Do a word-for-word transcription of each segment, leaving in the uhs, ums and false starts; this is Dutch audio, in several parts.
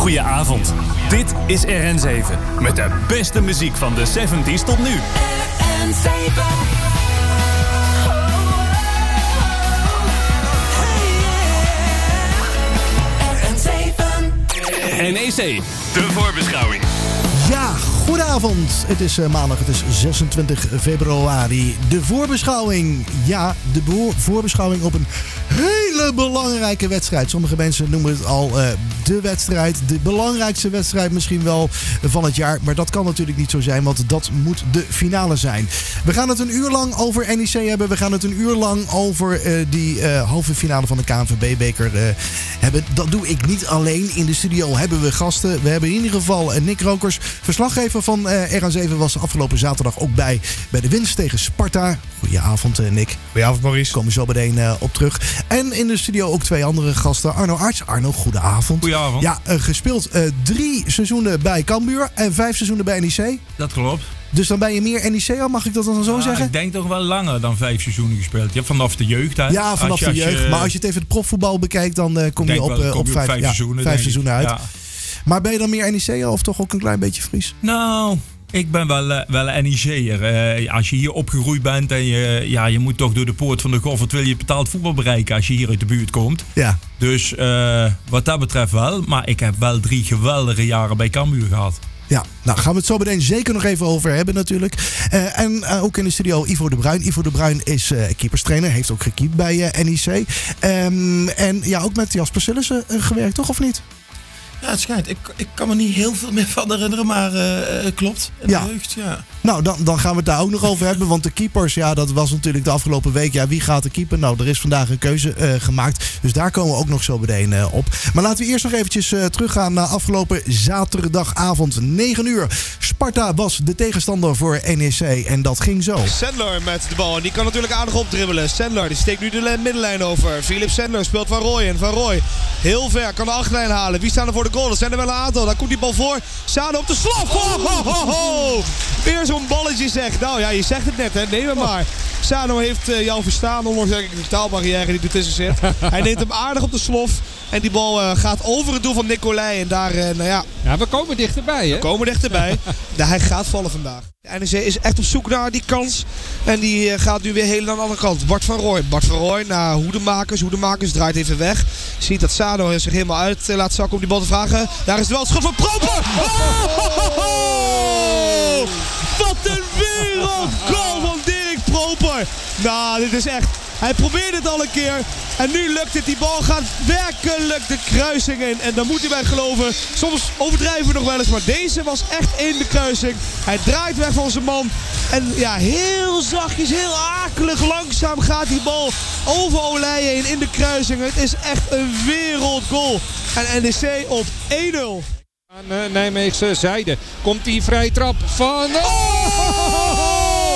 Goedenavond. Dit is R N zeven. Met de beste muziek van de zeventig tot nu. R N zeven. R N zeven. N E C, de voorbeschouwing. Ja, goedenavond. Het is uh, maandag, het is zesentwintig februari. De voorbeschouwing. Ja, de bo- voorbeschouwing op een hele belangrijke wedstrijd. Sommige mensen noemen het al uh, de wedstrijd. De belangrijkste wedstrijd misschien wel van het jaar. Maar dat kan natuurlijk niet zo zijn, want dat moet de finale zijn. We gaan het een uur lang over N E C hebben. We gaan het een uur lang over uh, die uh, halve finale van de K N V B-beker uh, hebben. Dat doe ik niet alleen. In de studio hebben we gasten. We hebben in ieder geval uh, Nick Rokers, verslaggever van uh, R N zeven, was afgelopen zaterdag ook bij bij de winst tegen Sparta. Goedenavond, uh, Nick. Goedenavond, Maurice. Komen we zo meteen uh, op terug. En in de studio ook twee andere gasten. Arno Arts. Arno, goedenavond. Goedenavond. Ja, uh, gespeeld uh, drie seizoenen bij Cambuur en vijf seizoenen bij N E C. Dat klopt. Dus dan ben je meer N E C al, mag ik dat dan zo Ja, zeggen? ik denk toch wel langer dan vijf seizoenen gespeeld. Je hebt vanaf de jeugd, hè? Ja, vanaf als je, de als jeugd. Je, maar als je het even het profvoetbal bekijkt, dan uh, kom je denk op, wel, uh, kom op, je vijf, vijf ja, seizoenen, vijf denk ik. seizoenen uit. Ja. Maar ben je dan meer N E C of toch ook een klein beetje Fries? Nou, ik ben wel, uh, wel een N E C'er. Uh, als je hier opgegroeid bent en je, ja, je moet toch door de poort van de Goffert, wil je betaald voetbal bereiken als je hier uit de buurt komt. Ja. Dus uh, wat dat betreft wel. Maar ik heb wel drie geweldige jaren bij Cambuur gehad. Ja, nou gaan we het zo meteen zeker nog even over hebben natuurlijk. Uh, en uh, ook in de studio Ivo de Bruin. Ivo de Bruin is uh, keeperstrainer, heeft ook gekiept bij uh, N E C. Um, en ja, ook met Jasper Sillissen uh, gewerkt, toch of niet? Ja, het schijnt. Ik, ik kan me niet heel veel meer van herinneren, maar uh, uh, klopt. In Ja. de jeugd, ja. Nou, dan, dan gaan we het daar ook nog over hebben. Want de keepers, ja, dat was natuurlijk de afgelopen week. Ja, wie gaat er keeper? Nou, er is vandaag een keuze uh, gemaakt. Dus daar komen we ook nog zo meteen uh, op. Maar laten we eerst nog eventjes uh, teruggaan naar afgelopen zaterdagavond. negen uur. Sparta was de tegenstander voor N E C. En dat ging zo. Sandler met de bal. En die kan natuurlijk aardig opdribbelen. Sandler die steekt nu de middenlijn over. Philip Sandler speelt Van Rooij. En Van Rooij heel ver. Kan de achterlijn halen. Wie staan er voor de goal? Er zijn er wel een aantal. Daar komt die bal voor. Sano op de slag. Ho, ho, ho, ho. Weer zo'n balletje zegt. Nou ja, je zegt het net, hè. Neem hem maar. Sano heeft uh, jou verstaan. Ondanks de taalbarrière die ertussen zit. Hij neemt hem aardig op de slof. En die bal uh, gaat over het doel van Nicolai. En daar, uh, nou ja... Ja, we komen dichterbij, hè? We komen dichterbij. Nou, hij gaat vallen vandaag. De N E C is echt op zoek naar die kans. En die uh, gaat nu weer helemaal aan de andere kant. Bart van Rooij. Bart van Rooij naar Hoedemakers. Hoedemakers draait even weg. Ziet dat Sano zich helemaal uit uh, laat zakken om die bal te vragen. Daar is het wel het schot van Proper. Oh, ho, ho, ho. Wat een wereldgoal van Dirk Proper. Nou, dit is echt... Hij probeert het al een keer. En nu lukt het. Die bal gaat werkelijk de kruising in. En daar moet hij bij geloven. Soms overdrijven we nog wel eens. Maar deze was echt in de kruising. Hij draait weg van zijn man. En ja, heel zachtjes, heel akelig, langzaam gaat die bal over Olij heen in de kruising. Het is echt een wereldgoal. En N E C op één nul. Aan uh, Nijmeegse zijde komt die vrije trap van... Oh!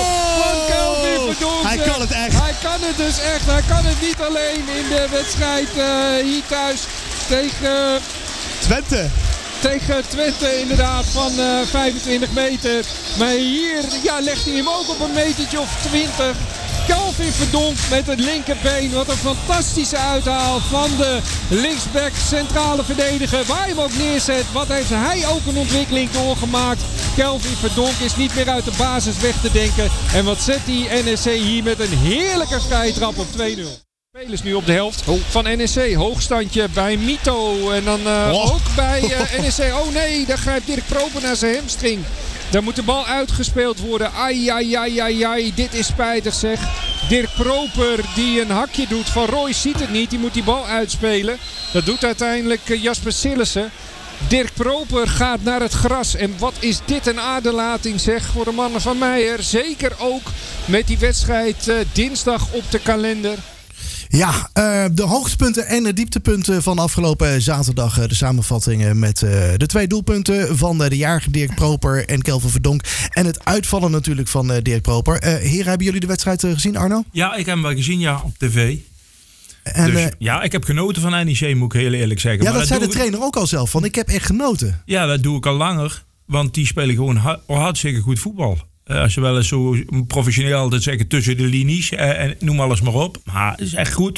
Hij kan het echt. Hij kan het dus echt. Hij kan het niet alleen in de wedstrijd uh, hier thuis tegen Twente. Tegen Twente inderdaad van uh, vijfentwintig meter. Maar hier ja, legt hij hem ook op een metertje of twintig. Kelvin Verdonk met het linkerbeen. Wat een fantastische uithaal van de linksback centrale verdediger. Waar hij hem ook neerzet. Wat heeft hij ook een ontwikkeling doorgemaakt. Kelvin Verdonk is niet meer uit de basis weg te denken. En wat zet die N E C hier met een heerlijke vrije trap op twee nul. Spelers nu op de helft van N E C. Hoogstandje bij Mito. En dan uh, oh. ook bij uh, N E C. Oh nee, daar grijpt Dirk Proper naar zijn hamstring. Daar moet de bal uitgespeeld worden. Ai, ai, ai, ai, ai. Dit is spijtig zeg. Dirk Proper die een hakje doet. Van Rooij ziet het niet. Die moet die bal uitspelen. Dat doet uiteindelijk uh, Jasper Sillissen. Dirk Proper gaat naar het gras. En wat is dit een aderlating zeg voor de mannen van Meijer. Zeker ook met die wedstrijd uh, dinsdag op de kalender. Ja, uh, de hoogtepunten en de dieptepunten van afgelopen zaterdag. Uh, de samenvattingen met uh, de twee doelpunten van uh, de jarige Dirk Proper en Kelvin Verdonk. En het uitvallen natuurlijk van uh, Dirk Proper. Uh, heren, hebben jullie de wedstrijd uh, gezien, Arno? Ja, ik heb hem wel gezien, ja, op tv. En, dus, uh, ja, ik heb genoten van N E C, moet ik heel eerlijk zeggen. Ja, maar dat, dat zei de trainer ook al zelf. Van, ik heb echt genoten. Ja, dat doe ik al langer. Want die spelen gewoon hard, hartstikke goed voetbal. Uh, als je wel eens zo professioneel altijd zeggen tussen de linies. Uh, en noem alles maar op. Maar het is echt goed.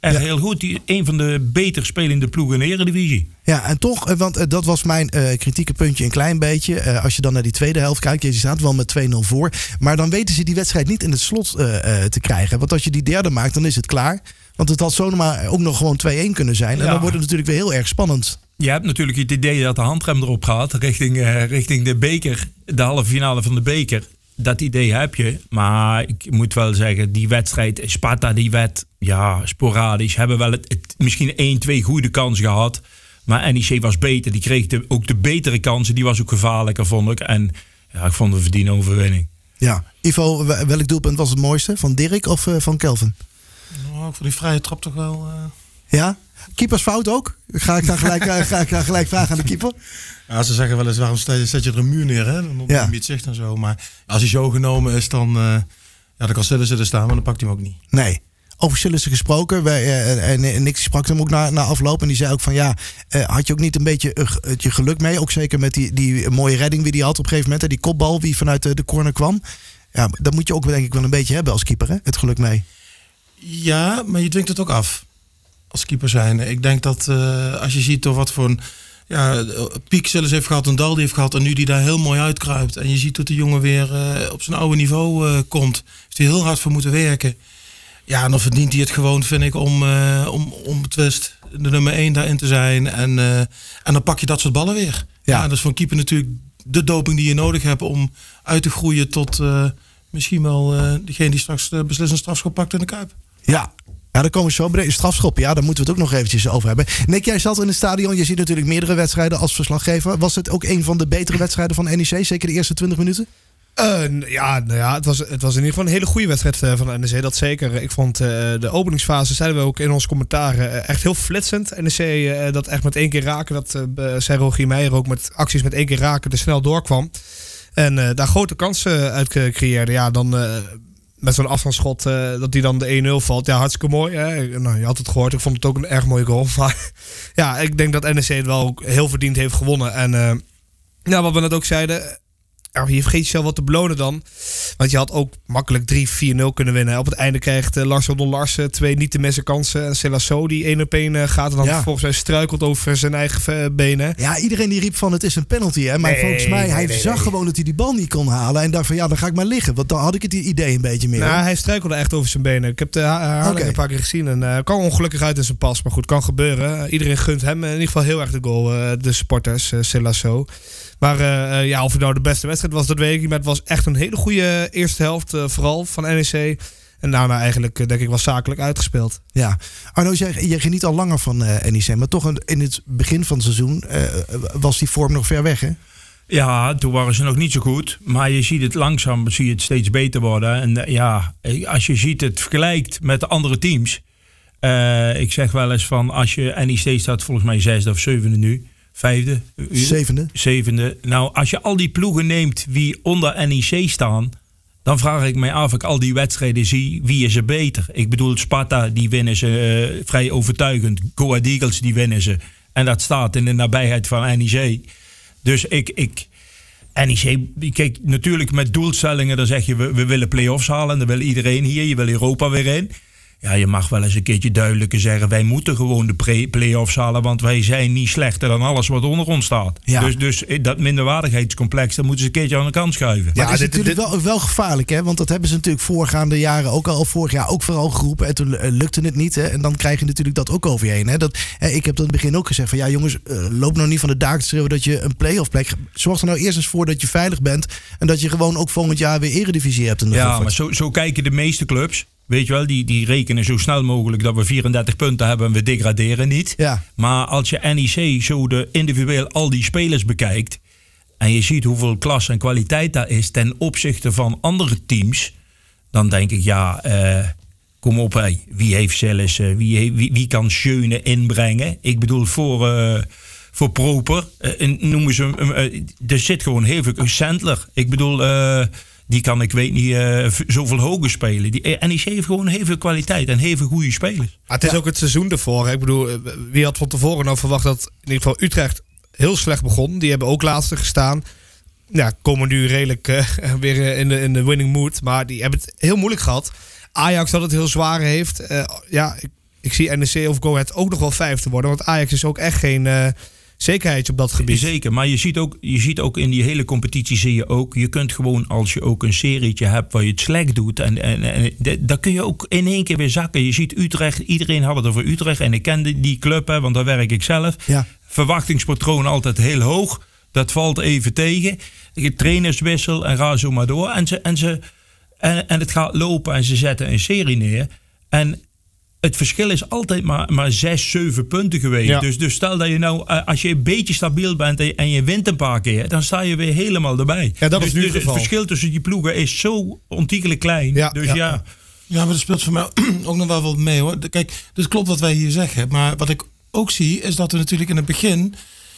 Echt Ja. heel goed. Die, een van de beter spelende ploegen in de Eredivisie. Ja, en toch, eh, want eh, dat was mijn eh, kritieke puntje een klein beetje. Eh, als je dan naar die tweede helft kijkt, je staat wel met twee nul voor. Maar dan weten ze die wedstrijd niet in het slot eh, eh, te krijgen. Want als je die derde maakt, dan is het klaar. Want het had zomaar ook nog gewoon twee-één kunnen zijn. En Ja. dan wordt het natuurlijk weer heel erg spannend. Je hebt natuurlijk het idee dat de handrem erop gaat richting, uh, richting de beker, de halve finale van de beker. Dat idee heb je. Maar ik moet wel zeggen, die wedstrijd, Sparta, die werd ja, sporadisch. Hebben wel het, het, misschien één, twee goede kansen gehad. Maar N E C was beter. Die kreeg de, ook de betere kansen. Die was ook gevaarlijker, vond ik. En ja, ik vond het een verdiende overwinning. Ja. Ivo, welk doelpunt was het mooiste? Van Dirk of uh, van Kelvin? Nou, ik vond die vrije trap toch wel... Uh... Ja? Keepersfout ook? Ga ik dan gelijk, uh, ga ik dan gelijk vragen aan de keeper? Ja, ze zeggen wel eens, waarom zet je er een muur neer? Hè? Dan Ja. ja. je het zicht en zo. Maar als hij zo genomen is, dan, uh, ja, dan kan Sillissen er staan, maar dan pakt hij hem ook niet. Nee. Over Sillissen gesproken. Wij, uh, en, en Nick sprak hem ook na, na afloop. En die zei ook van ja, uh, had je ook niet een beetje uh, je geluk mee? Ook zeker met die, die mooie redding die hij had op een gegeven moment. Hè? Die kopbal die vanuit de, de corner kwam. Ja, dat moet je ook denk ik wel een beetje hebben als keeper. Hè? Het geluk mee. Ja, maar je dwingt het ook af. Als keeper zijn. Ik denk dat uh, als je ziet door wat voor een ja, piek Sillissen heeft gehad, een dal die heeft gehad en nu die daar heel mooi uitkruipt. En je ziet dat de jongen weer uh, op zijn oude niveau uh, komt. Heeft hij heel hard voor moeten werken. Ja, en dan verdient hij het gewoon, vind ik, om, uh, om, om betwist de nummer één daarin te zijn. En, uh, en dan pak je dat soort ballen weer. Ja, ja dat is voor een keeper natuurlijk de doping die je nodig hebt om uit te groeien tot uh, misschien wel uh, degene die straks de beslissende strafschop pakt in de Kuip. Ja. Ja, daar komen we zo bij. Strafschop, ja, daar moeten we het ook nog eventjes over hebben. Nick, jij zat in het stadion. Je ziet natuurlijk meerdere wedstrijden als verslaggever. Was het ook een van de betere wedstrijden van N E C? Zeker de eerste twintig minuten? Uh, ja, nou ja het, was, het was in ieder geval een hele goede wedstrijd uh, van N E C. Dat zeker. Ik vond uh, de openingsfase, zeiden we ook in ons commentaar, uh, echt heel flitsend. N E C uh, dat echt met één keer raken. Dat uh, zei Rogier Meijer ook met acties met één keer raken er snel doorkwam. En uh, daar grote kansen uit creëerde. Ja, dan... Uh, met zo'n afstandsschot, uh, dat die dan de één nul valt. Ja, hartstikke mooi. Hè? Nou, je had het gehoord. Ik vond het ook een erg mooie goal. Maar ja, ik denk dat N E C het wel ook heel verdiend heeft gewonnen. En uh, nou, wat we net ook zeiden... Ja, je vergeet jezelf wat te belonen dan. Want je had ook makkelijk drie vier nul kunnen winnen. Op het einde krijgt uh, Lars Don Larsen twee niet te missen kansen. En Celasso die één op één uh, gaat. En dan ja. volgens mij struikelt over zijn eigen uh, benen. Ja, iedereen die riep van het is een penalty. Hè? Maar nee, volgens mij, nee, hij nee, zag nee. gewoon dat hij die bal niet kon halen. En dacht van ja, dan ga ik maar liggen. Want dan had ik het idee een beetje meer. Nou, hij struikelde echt over zijn benen. Ik heb de herhaling okay. een paar keer gezien. En uh, kwam ongelukkig uit in zijn pas. Maar goed, kan gebeuren. Uh, iedereen gunt hem in ieder geval heel erg de goal. Uh, de supporters, uh, Celasso. Maar uh, ja, of het nou de beste wedstrijd was, dat weet ik niet. Maar het was echt een hele goede eerste helft. Uh, vooral van N E C. En daarna eigenlijk, uh, denk ik, wel zakelijk uitgespeeld. Ja. Arno, jij, jij geniet al langer van uh, N E C. Maar toch een, in het begin van het seizoen uh, was die vorm nog ver weg, hè? Ja, toen waren ze nog niet zo goed. Maar je ziet het langzaam, zie je het steeds beter worden. En uh, ja, als je ziet het vergelijkt met de andere teams. Uh, ik zeg wel eens van, als je N E C staat volgens mij zesde of zevende nu. Vijfde? Zevende. Zevende. Nou, als je al die ploegen neemt wie onder N E C staan, dan vraag ik mij af, of ik al die wedstrijden zie, wie is er beter? Ik bedoel, Sparta, die winnen ze uh, vrij overtuigend. Go Ahead Eagles, die winnen ze. En dat staat in de nabijheid van N E C. Dus ik... ik N E C, kijk, natuurlijk met doelstellingen, dan zeg je, we, we willen play-offs halen. En dan wil iedereen hier, je wil Europa weer in. Ja, je mag wel eens een keertje duidelijker zeggen, wij moeten gewoon de pre- play-offs halen, want wij zijn niet slechter dan alles wat onder ons staat. Ja. Dus, dus dat minderwaardigheidscomplex, dat moeten ze een keertje aan de kant schuiven. Maar Ja, het is dit- natuurlijk dit- wel, wel gevaarlijk, hè? Want dat hebben ze natuurlijk voorgaande jaren ook al, vorig jaar ook vooral geroepen. En toen uh, lukte het niet, hè? En dan krijg je natuurlijk dat ook over je heen, hè? Dat, eh, ik heb in het begin ook gezegd van, ja jongens, uh, loop nou niet van de daken te schreeuwen dat je een play-off plek... Zorg er nou eerst eens voor dat je veilig bent en dat je gewoon ook volgend jaar weer eredivisie hebt in de Ja, Goffert. maar zo, zo kijken de meeste clubs. Weet je wel, die, die rekenen zo snel mogelijk dat we vierendertig punten hebben en we degraderen niet. Ja. Maar als je N E C zo de individueel al die spelers bekijkt en je ziet hoeveel klasse en kwaliteit daar is ten opzichte van andere teams, dan denk ik, ja, uh, kom op, hé. Wie heeft zelfs, uh, wie, he- wie, wie kan Schöne inbrengen? Ik bedoel, voor, uh, voor Proper, uh, noemen ze hem, uh, er zit gewoon heel veel, Sandler. Ik bedoel... Uh, Die kan, ik weet niet, uh, zoveel hoger spelen. Die, N E C heeft gewoon heel veel kwaliteit en heel veel goede spelers. Maar het is ook het seizoen ervoor. Hè. Ik bedoel, wie had van tevoren nou verwacht dat in ieder geval Utrecht heel slecht begon. Die hebben ook laatste gestaan. Ja, komen nu redelijk uh, weer in de, in de winning mood. Maar die hebben het heel moeilijk gehad. Ajax dat het heel zwaar heeft. Uh, ja, ik ik zie N E C of Go Ahead ook nog wel vijfde worden. Want Ajax is ook echt geen uh, zekerheidje op dat gebied. Zeker, maar je ziet, ook, je ziet ook in die hele competitie zie je ook... je kunt gewoon, als je ook een serietje hebt waar je het slecht doet... en, en, en dan kun je ook in één keer weer zakken. Je ziet Utrecht, iedereen had het over Utrecht... en ik ken die, die club, hè, want daar werk ik zelf. Ja. Verwachtingspatroon altijd heel hoog. Dat valt even tegen. Je trainerswissel en ga zo maar door. En, ze, en, ze, en, en het gaat lopen en ze zetten een serie neer... En het verschil is altijd maar, maar zes, zeven punten geweest. Ja. Dus, dus stel dat je nou, als je een beetje stabiel bent en je, en je wint een paar keer, dan sta je weer helemaal erbij. Ja, dat dus is nu dus het het geval. verschil tussen die ploegen is zo ontiegelijk klein. Ja, dus ja. ja. Ja, maar dat speelt voor mij ook nog wel wat mee hoor. Kijk, dus klopt wat wij hier zeggen. Maar wat ik ook zie, is dat we natuurlijk in het begin...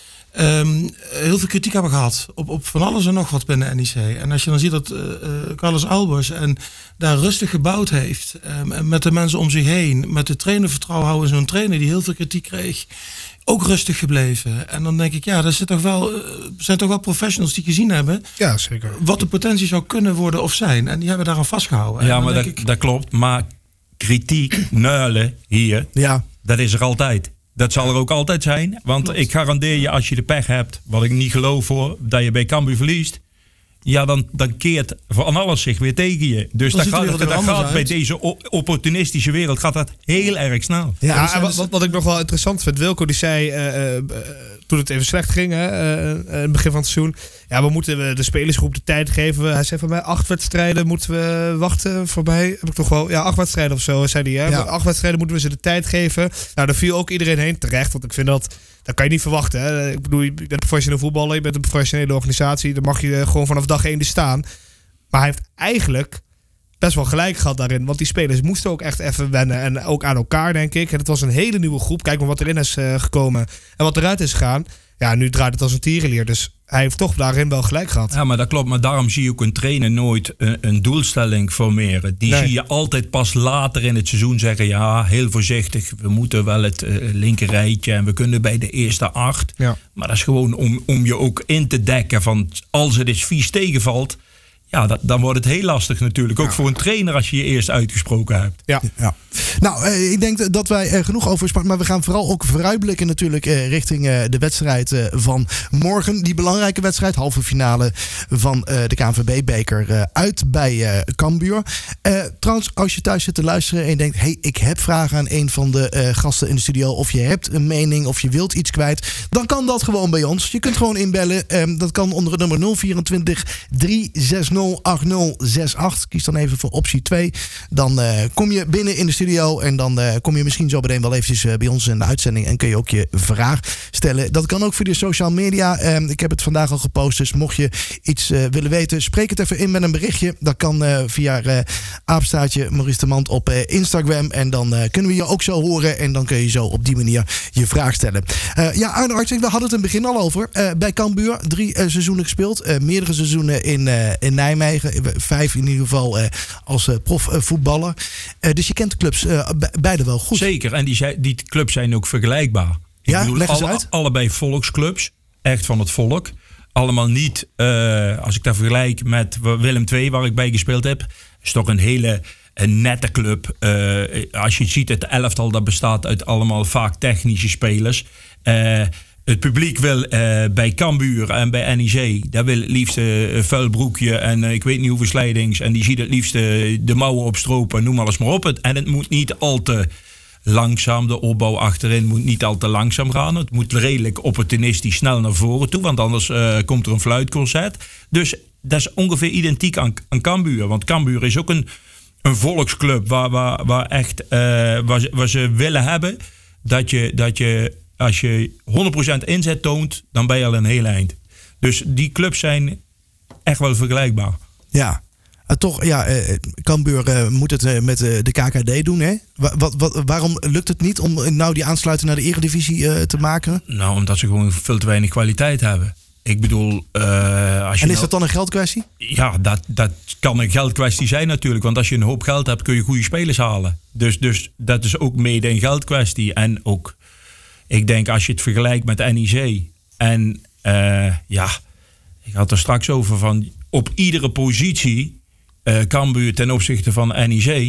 Um, heel veel kritiek hebben gehad op, op van alles en nog wat binnen N E C. En als je dan ziet dat uh, uh, Carlos Albers en daar rustig gebouwd heeft, um, met de mensen om zich heen, met de trainer vertrouwen houden, zo'n trainer die heel veel kritiek kreeg, ook rustig gebleven. En dan denk ik, ja, er zit toch wel, uh, zijn toch wel professionals die gezien hebben Ja, zeker. wat de potentie zou kunnen worden of zijn. En die hebben daaraan vastgehouden. En Ja, dan maar dat, denk ik, dat klopt. Maar kritiek, nuilen hier, Ja. dat is er altijd. Dat zal er ook altijd zijn. Want Klopt. ik garandeer je, als je de pech hebt, wat ik niet geloof voor, dat je bij Cambuur verliest. Ja, dan, dan keert van alles zich weer tegen je. Dus Dan dat ziet de gaat, wereld er dat anders gaat bij uit. deze o- opportunistische wereld gaat dat heel erg snel. Ja, Ja, dus- en wat, wat, wat ik nog wel interessant vind, Wilco die zei uh, uh, toen het even slecht ging, hè, uh, uh, in het begin van het seizoen, ja, we moeten de spelersgroep de tijd geven. Hij zei van mij, acht wedstrijden moeten we wachten. Voor mij heb ik toch wel, ja, acht wedstrijden of zo, zei hij. Hè? Ja. Acht wedstrijden moeten we ze de tijd geven. Nou, daar viel ook iedereen heen terecht, want ik vind dat, dat kan je niet verwachten. Hè? Ik bedoel, je bent professioneel voetballer, je bent een professionele organisatie, dan mag je gewoon vanaf dag één er staan. Maar hij heeft eigenlijk best wel gelijk gehad daarin. Want die spelers moesten ook echt even wennen. En ook aan elkaar, denk ik. En het was een hele nieuwe groep. Kijk maar wat erin is uh, gekomen. En wat eruit is gegaan. Ja, nu draait het als een tierenlier. Dus hij heeft toch daarin wel gelijk gehad. Ja, maar dat klopt. Maar daarom zie je ook een trainer nooit een, een doelstelling formeren. Die Nee. zie je altijd pas later in het seizoen zeggen... ja, heel voorzichtig, we moeten wel het uh, linker rijtje... en we kunnen bij de eerste acht. Ja. Maar dat is gewoon om, om je ook in te dekken van... als het eens vies tegenvalt... ja, dat, dan wordt het heel lastig natuurlijk. Ook voor een trainer als je je eerst uitgesproken hebt. Ja. Ja. Nou, eh, ik denk dat wij er genoeg over spraken. Maar we gaan vooral ook vooruitblikken natuurlijk eh, richting eh, de wedstrijd eh, van morgen. Die belangrijke wedstrijd, halve finale van eh, de K N V B-beker eh, uit bij eh Cambuur. Eh, trouwens, als je thuis zit te luisteren en je denkt... hey, ik heb vragen aan een van de eh, gasten in de studio... of je hebt een mening of je wilt iets kwijt... dan kan dat gewoon bij ons. Je kunt gewoon inbellen. Eh, dat kan onder het nummer nul vierentwintig drie zes nul acht nul zes acht. Kies dan even voor optie twee. Dan uh, kom je binnen in de studio en dan uh, kom je misschien zo meteen wel eventjes uh, bij ons in de uitzending en kun je ook je vraag stellen. Dat kan ook via de social media. Uh, ik heb het vandaag al gepost, dus mocht je iets uh, willen weten, spreek het even in met een berichtje. Dat kan uh, via uh, apenstaartje Maurice de Mand op uh, Instagram en dan uh, kunnen we je ook zo horen en dan kun je zo op die manier je vraag stellen. Uh, ja, Arno Artsing, we hadden het in het begin al over. Uh, bij Cambuur, drie uh, seizoenen gespeeld. Uh, meerdere seizoenen in, uh, in Nijmegen. Vijf in ieder geval uh, als uh, profvoetballer. Uh, dus je kent de clubs uh, be- beide wel goed. Zeker, en die, zijn, die clubs zijn ook vergelijkbaar. Ja, Ik bedoel, leg eens alle- uit. allebei volksclubs. Echt van het volk. Allemaal niet, uh, als ik dat vergelijk met Willem twee, waar ik bij gespeeld heb, is toch een hele een nette club. Uh, als je ziet, het elftal dat bestaat uit allemaal vaak technische spelers. Uh, Het publiek wil uh, bij Cambuur en bij N E C, daar wil het liefst uh, een vuil broekje en uh, ik weet niet hoeveel slijdings. En die ziet het liefst uh, de mouwen opstropen, noem alles maar op. Het, en het moet niet al te langzaam, de opbouw achterin moet niet al te langzaam gaan. Het moet redelijk opportunistisch snel naar voren toe, want anders uh, komt er een fluitconcert. Dus dat is ongeveer identiek aan, aan Cambuur. Want Cambuur is ook een, een volksclub waar, waar, waar, echt, uh, waar, ze, waar ze willen hebben dat je... Dat je als je honderd procent inzet toont, dan ben je al een heel eind. Dus die clubs zijn echt wel vergelijkbaar. Ja, uh, toch, ja, uh, Cambuur uh, moet het uh, met uh, de K K D doen, hè? Wa- wat, wat, waarom lukt het niet om nou die aansluiting naar de Eredivisie uh, te maken? Nou, omdat ze gewoon veel te weinig kwaliteit hebben. Ik bedoel, uh, als je En is nou, dat dan een geldkwestie? Ja, dat, dat kan een geldkwestie zijn natuurlijk. Want als je een hoop geld hebt, kun je goede spelers halen. Dus, dus dat is ook mede een geldkwestie. En ook... Ik denk als je het vergelijkt met N E C en uh, ja, ik had het er straks over van op iedere positie uh, Cambuur ten opzichte van N E C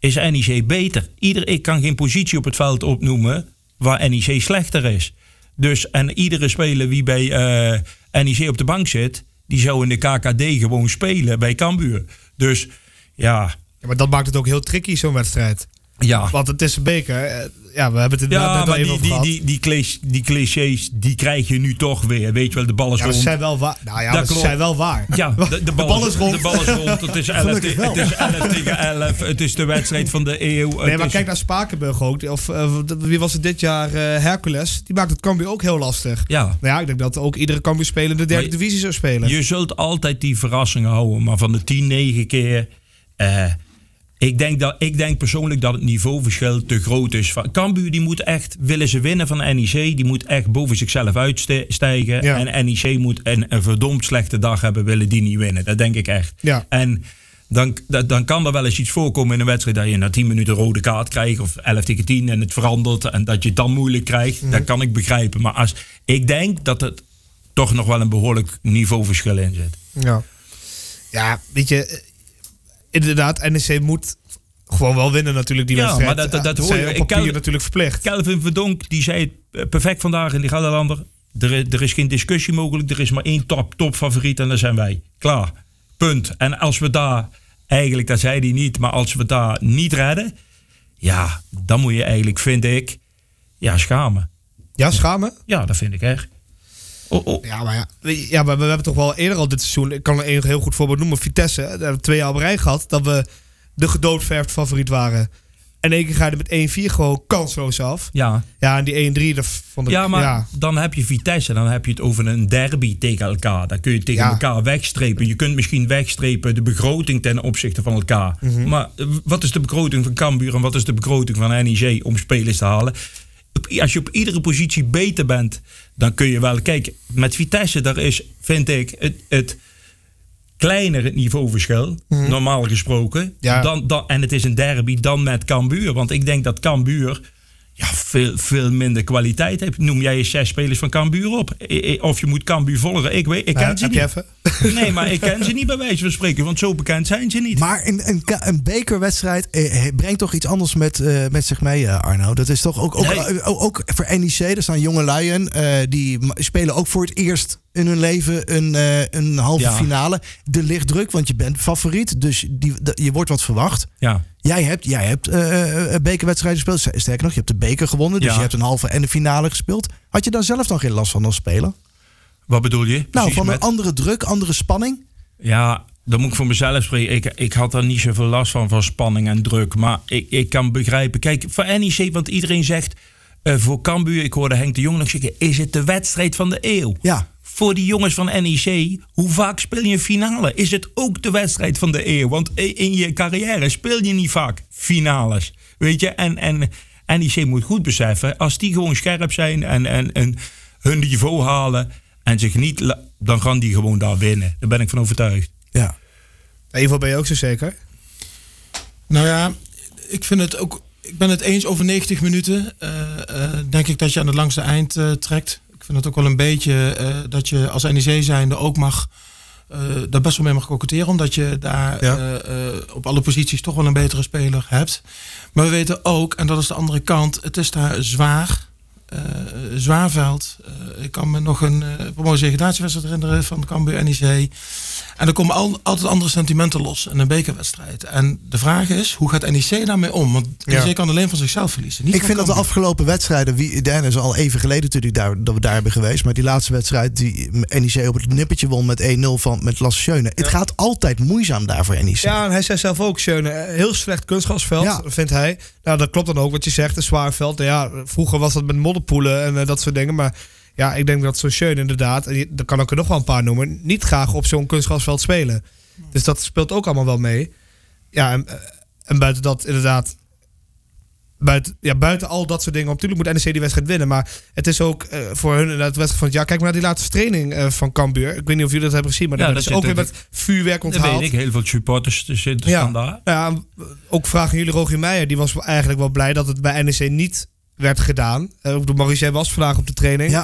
is N E C beter. Ieder, ik kan geen positie op het veld opnoemen waar N E C slechter is. Dus, en iedere speler wie bij uh, N E C op de bank zit, die zou in de K K D gewoon spelen bij Cambuur. Dus ja... Ja, maar dat maakt het ook heel tricky, zo'n wedstrijd. Ja. Want het is een beker. Ja, we hebben het inderdaad Ja, net al maar even die, over die, gehad. die, die, clichés, die clichés, die krijg je nu toch weer. Weet je wel, de bal is Ja, maar rond. ze zijn wel waar. Nou ja, Dat maar ze klopt. zijn wel waar. Ja, de, de, bal, bal is rond. De bal is rond. Het is elf, Gelukkig wel. het is elf tegen elf. Het is de wedstrijd van de eeuw. Nee, Het maar is- kijk naar Spakenburg ook. Of uh, wie was het dit jaar? Uh, Hercules. Die maakt het Cambuur ook heel lastig. Ja. Nou ja, ik denk dat ook iedere Cambuur speler in de derde Maar je- divisie zou spelen. Je zult altijd die verrassingen houden. Maar van de tien, negen keer... eh, ik, denk dat, ik denk persoonlijk dat het niveauverschil te groot is. Van Cambuur die moet echt... Willen ze winnen van N E C... Die moet echt boven zichzelf uitstijgen. Ja. En N E C moet een, een verdomd slechte dag hebben... Willen die niet winnen. Dat denk ik echt. Ja. En... Dan, dan kan er wel eens iets voorkomen in een wedstrijd dat je na tien minuten een rode kaart krijgt of elf tegen tien en het verandert en dat je het dan moeilijk krijgt. Mhm. Dat kan ik begrijpen. Maar als, ik denk dat het toch nog wel een behoorlijk niveauverschil in zit. Ja. Ja, weet je... eh, Inderdaad, N E C moet gewoon wel winnen natuurlijk die Ja, wedstrijd. maar dat- dat- dat hoor zijn je. op Ik papier kan- natuurlijk verplicht. Kelvin Verdonk die zei het eh, perfect vandaag in die Gelderlander. Er, is- er is geen discussie mogelijk. Er is maar één top, top favoriet en dat zijn wij. Klaar. Punt. En als we daar... Eigenlijk, dat zei hij niet. Maar als we daar niet redden... Ja, dan moet je eigenlijk, vind ik... Ja, schamen. Ja, schamen? Ja, dat vind ik echt. Oh, oh. Ja, maar ja. Weet je, ja, maar we hebben toch wel eerder al dit seizoen... Ik kan een heel goed voorbeeld noemen. Vitesse. Daar hebben we twee jaar op rij gehad. Dat we de gedoodverfd favoriet waren. En in één keer ga je er met één vier gewoon kansloos af. Ja. Ja, en die één drie, dat vond ik... ja, maar ja. dan heb je Vitesse. Dan heb je het over een derby tegen elkaar. Dan kun je tegen Ja. elkaar wegstrepen. Je kunt misschien wegstrepen de begroting ten opzichte van elkaar. Mhm. Maar eh, wat is de begroting van Cambuur en wat is de begroting van N E C om spelers te halen? Op- Als je op iedere positie beter bent, dan kun je wel... Kijk, met Vitesse, daar is, vind ik, het, het kleiner het niveauverschil, Mhm. normaal gesproken. Ja. Dan, dan, en het is een derby dan met Cambuur. Want ik denk dat Cambuur ja, veel, veel minder kwaliteit heeft. Noem jij eens zes spelers van Cambuur op. I- I- Of je moet Cambuur volgen. Ik weet, ik ken Ja, ze heb niet. je even? Nee, maar ik ken ze niet bij wijze van spreken. Want zo bekend zijn ze niet. Maar een, een, ka- een bekerwedstrijd eh, brengt toch iets anders met, eh, met zich mee, eh, Arno. Dat is toch ook, ook, Nee. eh, ook, ook voor N E C. Er staan jonge luien. eh, die ma- spelen ook voor het eerst in hun leven een, eh, een halve Ja. finale. Er ligt druk, want je bent favoriet. Dus die, de- je wordt wat verwacht. Ja. Jij hebt, jij hebt eh, eh, bekerwedstrijden gespeeld. Sterker nog, je hebt de beker gewonnen. Dus Ja. je hebt een halve en een finale gespeeld. Had je daar zelf dan geen last van als speler? Wat bedoel je? Nou, Precies van met- een andere druk, andere spanning? Ja, dan moet ik voor mezelf spreken. Ik, ik had daar niet zoveel last van, van spanning en druk. Maar ik, ik kan begrijpen. Kijk, voor N E C, want iedereen zegt... eh, voor Cambuur, ik hoorde Henk de Jong nog zeggen... is het de wedstrijd van de eeuw? Ja. Voor die jongens van N E C, hoe vaak speel je een finale? Is het ook de wedstrijd van de eeuw? Want in je carrière speel je niet vaak finales. Weet je, en, en N E C moet goed beseffen... als die gewoon scherp zijn en, en, en hun niveau halen... en zich niet... la- dan gaan die gewoon daar winnen. Daar ben ik van overtuigd. Ja. Evo, ben je ook zo zeker? Nou ja, ik vind het ook. Ik ben het eens over negentig minuten. eh, eh, denk ik dat je aan het langste eind eh, trekt. Ik vind het ook wel een beetje eh, dat je als N E C zijnde ook mag. eh, daar best wel mee mag koketteren. Omdat je daar Ja. eh, eh, op alle posities toch wel een betere speler hebt. Maar we weten ook, en dat is de andere kant, het is daar zwaar. eh, zwaar veld. Eh, ik kan me nog een uh, promotie-degradatiewedstrijd herinneren van Cambuur N E C. En er komen al, altijd andere sentimenten los in een bekerwedstrijd. En de vraag is, hoe gaat N E C daarmee om? Want Ja. N E C kan alleen van zichzelf verliezen. Niet Ik van vind dat de Cambuur. afgelopen wedstrijden, wie, dat is al even geleden natuurlijk daar, dat we daar hebben geweest, maar die laatste wedstrijd die N E C op het nippertje won met één nul van met Lasse Schöne. Het gaat altijd moeizaam daar voor N E C. Ja, en hij zei zelf ook, Schöne, eh, heel slecht kunstgrasveld, Ja. vindt hij. Nou, dat klopt dan ook wat je zegt, een zwaar veld. Nou ja, vroeger was dat met modderpoelen en eh, dat soort dingen, maar ja, ik denk dat zo'n Schöne inderdaad, en je- daar kan ik er nog wel een paar noemen, niet graag op zo'n kunstgrasveld spelen. Dus dat speelt ook allemaal wel mee. Ja, en, eh, en buiten dat inderdaad, buiten, ja, buiten al dat soort dingen, natuurlijk moet N E C die wedstrijd winnen, maar het is ook eh, voor hun inderdaad de wedstrijd van het jaar. Kijk maar naar die laatste training eh, van Cambuur. Ik weet niet of jullie dat hebben gezien, maar Ja, dat dat is ook zit weer er- met vuurwerk Dat onthaald. weet ik. Heel veel supporters zitten Ja. staan daar. Nou ja, ook vragen jullie Rogier Meijer. Die was eigenlijk wel blij dat het bij N E C niet werd gedaan. Uh, Maurice, jij was vandaag op de training. Ja.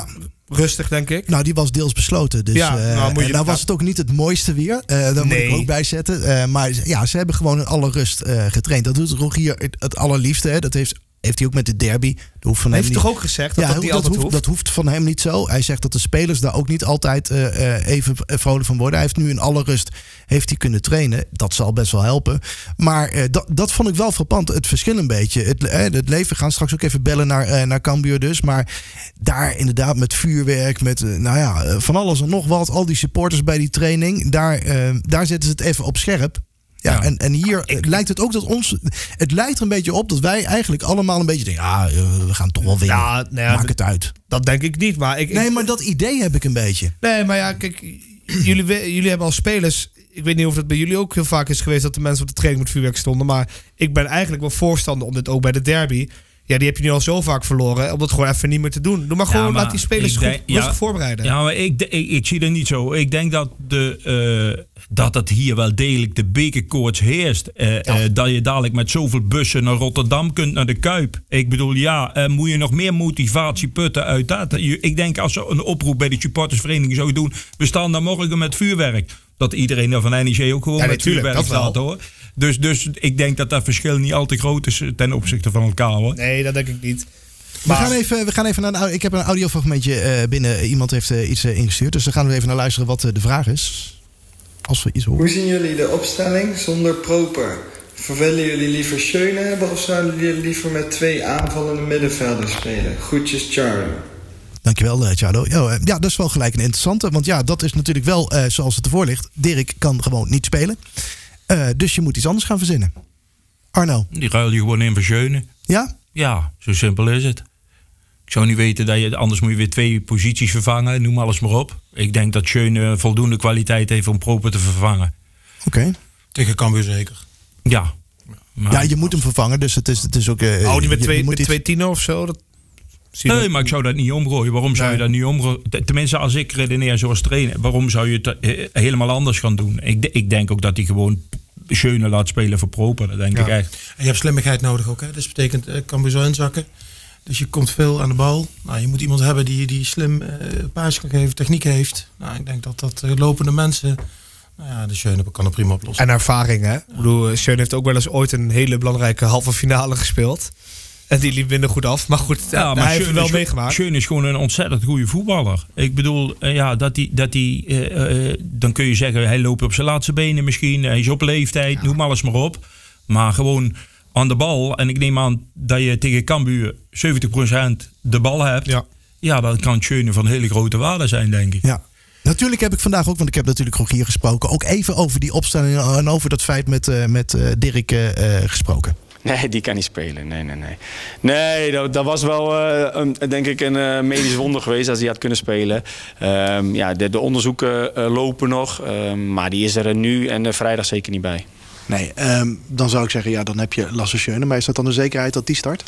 rustig, denk ik. Nou, die was deels besloten. Dus Ja, uh, nou, moet je- nou was het ook niet het mooiste weer. Uh, daar moet Nee. ik ook bij zetten. Uh, maar ja, ze hebben gewoon in alle rust uh, getraind. Dat doet Rogier het, het allerliefste. Hè. Dat heeft, heeft hij ook met de derby. Dat hoeft van Heeft hem hij niet... toch ook gezegd dat Ja, dat niet dat, altijd hoeft, hoeft? dat hoeft van hem niet zo. Hij zegt dat de spelers daar ook niet altijd uh, uh, even vrolijk van worden. Hij heeft nu in alle rust heeft hij kunnen trainen. Dat zal best wel helpen. Maar uh, dat, dat vond ik wel frappant. Het verschil een beetje. Het, uh, het leven, we gaan straks ook even bellen naar, uh, naar Cambuur dus. Maar daar inderdaad met vuurwerk, met uh, nou ja, uh, van alles en nog wat. Al die supporters bij die training. Daar, uh, daar zetten ze het even op scherp. Ja, Ja. En, en hier uh, lijkt het ook dat ons... Het lijkt er een beetje op dat wij eigenlijk allemaal een beetje denken... Ja, uh, we gaan toch wel winnen. Ja, nou ja, Maak het uit. Dat denk ik niet, maar ik... Nee, ik- maar dat idee heb ik een beetje. Nee, maar ja, kijk, jullie, we- jullie hebben als spelers... Ik weet niet of dat bij jullie ook heel vaak is geweest... dat de mensen op de training met vuurwerk stonden. Maar ik ben eigenlijk wel voorstander om dit ook bij de derby... Ja, die heb je nu al zo vaak verloren. Om dat gewoon even niet meer te doen. Doe maar gewoon, Ja, maar laat die spelers ik goed denk- rustig ja, voorbereiden. Ja, maar ik, ik, ik zie het niet zo. Ik denk dat, de, uh, dat het hier wel degelijk de bekerkoorts heerst. Uh, Ja. uh, dat je dadelijk met zoveel bussen naar Rotterdam kunt, naar de Kuip. Ik bedoel, ja, uh, moet je nog meer motivatie putten uit dat? Je- Ik denk als ze een oproep bij de supportersvereniging zou doen... we staan dan morgen met vuurwerk. Dat iedereen daar van N E C ook gewoon Ja, met natuurlijk, vuurwerk dat wel. staat, hoor. Dus, dus ik denk dat dat verschil niet al te groot is ten opzichte van elkaar, hoor. Nee, dat denk ik niet. We Maar- gaan even, we gaan even naar een, au- ik heb een audiofragmentje uh, binnen. Iemand heeft uh, iets uh, ingestuurd. Dus dan gaan we even naar luisteren wat uh, de vraag is. Als we iets horen. Hoe zien jullie de opstelling zonder Proper? Willen jullie liever Schöne hebben of zouden jullie liever met twee aanvallende middenvelders spelen? Groetjes, Charlie. Dankjewel, uh, Charlo. Ja, uh, ja, dat is wel gelijk een interessante. Want ja, dat is natuurlijk wel uh, zoals het ervoor ligt. Dirk kan gewoon niet spelen. Uh, dus je moet iets anders gaan verzinnen. Arno. Die ruil je gewoon in voor Schöne. Ja? Ja, zo simpel is het. Ik zou niet weten dat je, anders moet je weer twee posities vervangen, noem alles maar op. Ik denk dat Schöne voldoende kwaliteit heeft om Proper te vervangen. Oké. Okay. Tegen Cambuur zeker. Ja. Maar, Ja, je moet hem vervangen, dus het is, het is ook... Uh, Oh, die met je- twee, je moet met iets- twee tienen of zo? Dat, zie je Nee, dat? maar ik zou dat niet omgooien. Waarom zou Nee. je dat niet omgooien? Tenminste, als ik redeneer zoals trainer, waarom zou je het eh, helemaal anders gaan doen? Ik, de- ik denk ook dat hij gewoon Schöne laat spelen voor Proper. Dat denk Ja. ik echt. En je hebt slimmigheid nodig ook. Hè? Dus betekent uh, Cambuur zo inzakken. Dus je komt veel aan de bal. Nou, je moet iemand hebben die, die slim uh, paas kan geven, techniek heeft. Nou, ik denk dat dat uh, lopende mensen... Nou ja, de Schöne kan het prima oplossen. En ervaring, hè? Ik bedoel, Schöne heeft ook wel eens ooit een hele belangrijke halve finale gespeeld. En die liep minder goed af. Maar goed, ja, hij heeft het Schöne wel is- meegemaakt. Schöne is gewoon een ontzettend goede voetballer. Ik bedoel, eh, ja, dat hij, dat hij eh, eh, dan kun je zeggen, hij loopt op zijn laatste benen misschien. Hij is op leeftijd, noem alles maar op. Maar gewoon aan de bal. En ik neem aan dat je tegen Cambuur zeventig procent de bal hebt. Ja. Ja, dat kan Schöne van hele grote waarde zijn, denk ik. Ja. Natuurlijk heb ik vandaag ook, want ik heb natuurlijk Rogier gesproken... ook even over die opstelling en over dat feit met, uh, met uh, Dirk uh, gesproken. Nee, die kan niet spelen. Nee, nee, nee. Nee, dat, dat was wel, uh, een, denk ik, een uh, medisch wonder geweest als hij had kunnen spelen. Um, ja, de, de onderzoeken uh, lopen nog, um, maar die is er nu en uh, vrijdag zeker niet bij. Nee, um, dan zou ik zeggen, ja, dan heb je Lasse Schöne. Maar is dat dan een zekerheid dat die start?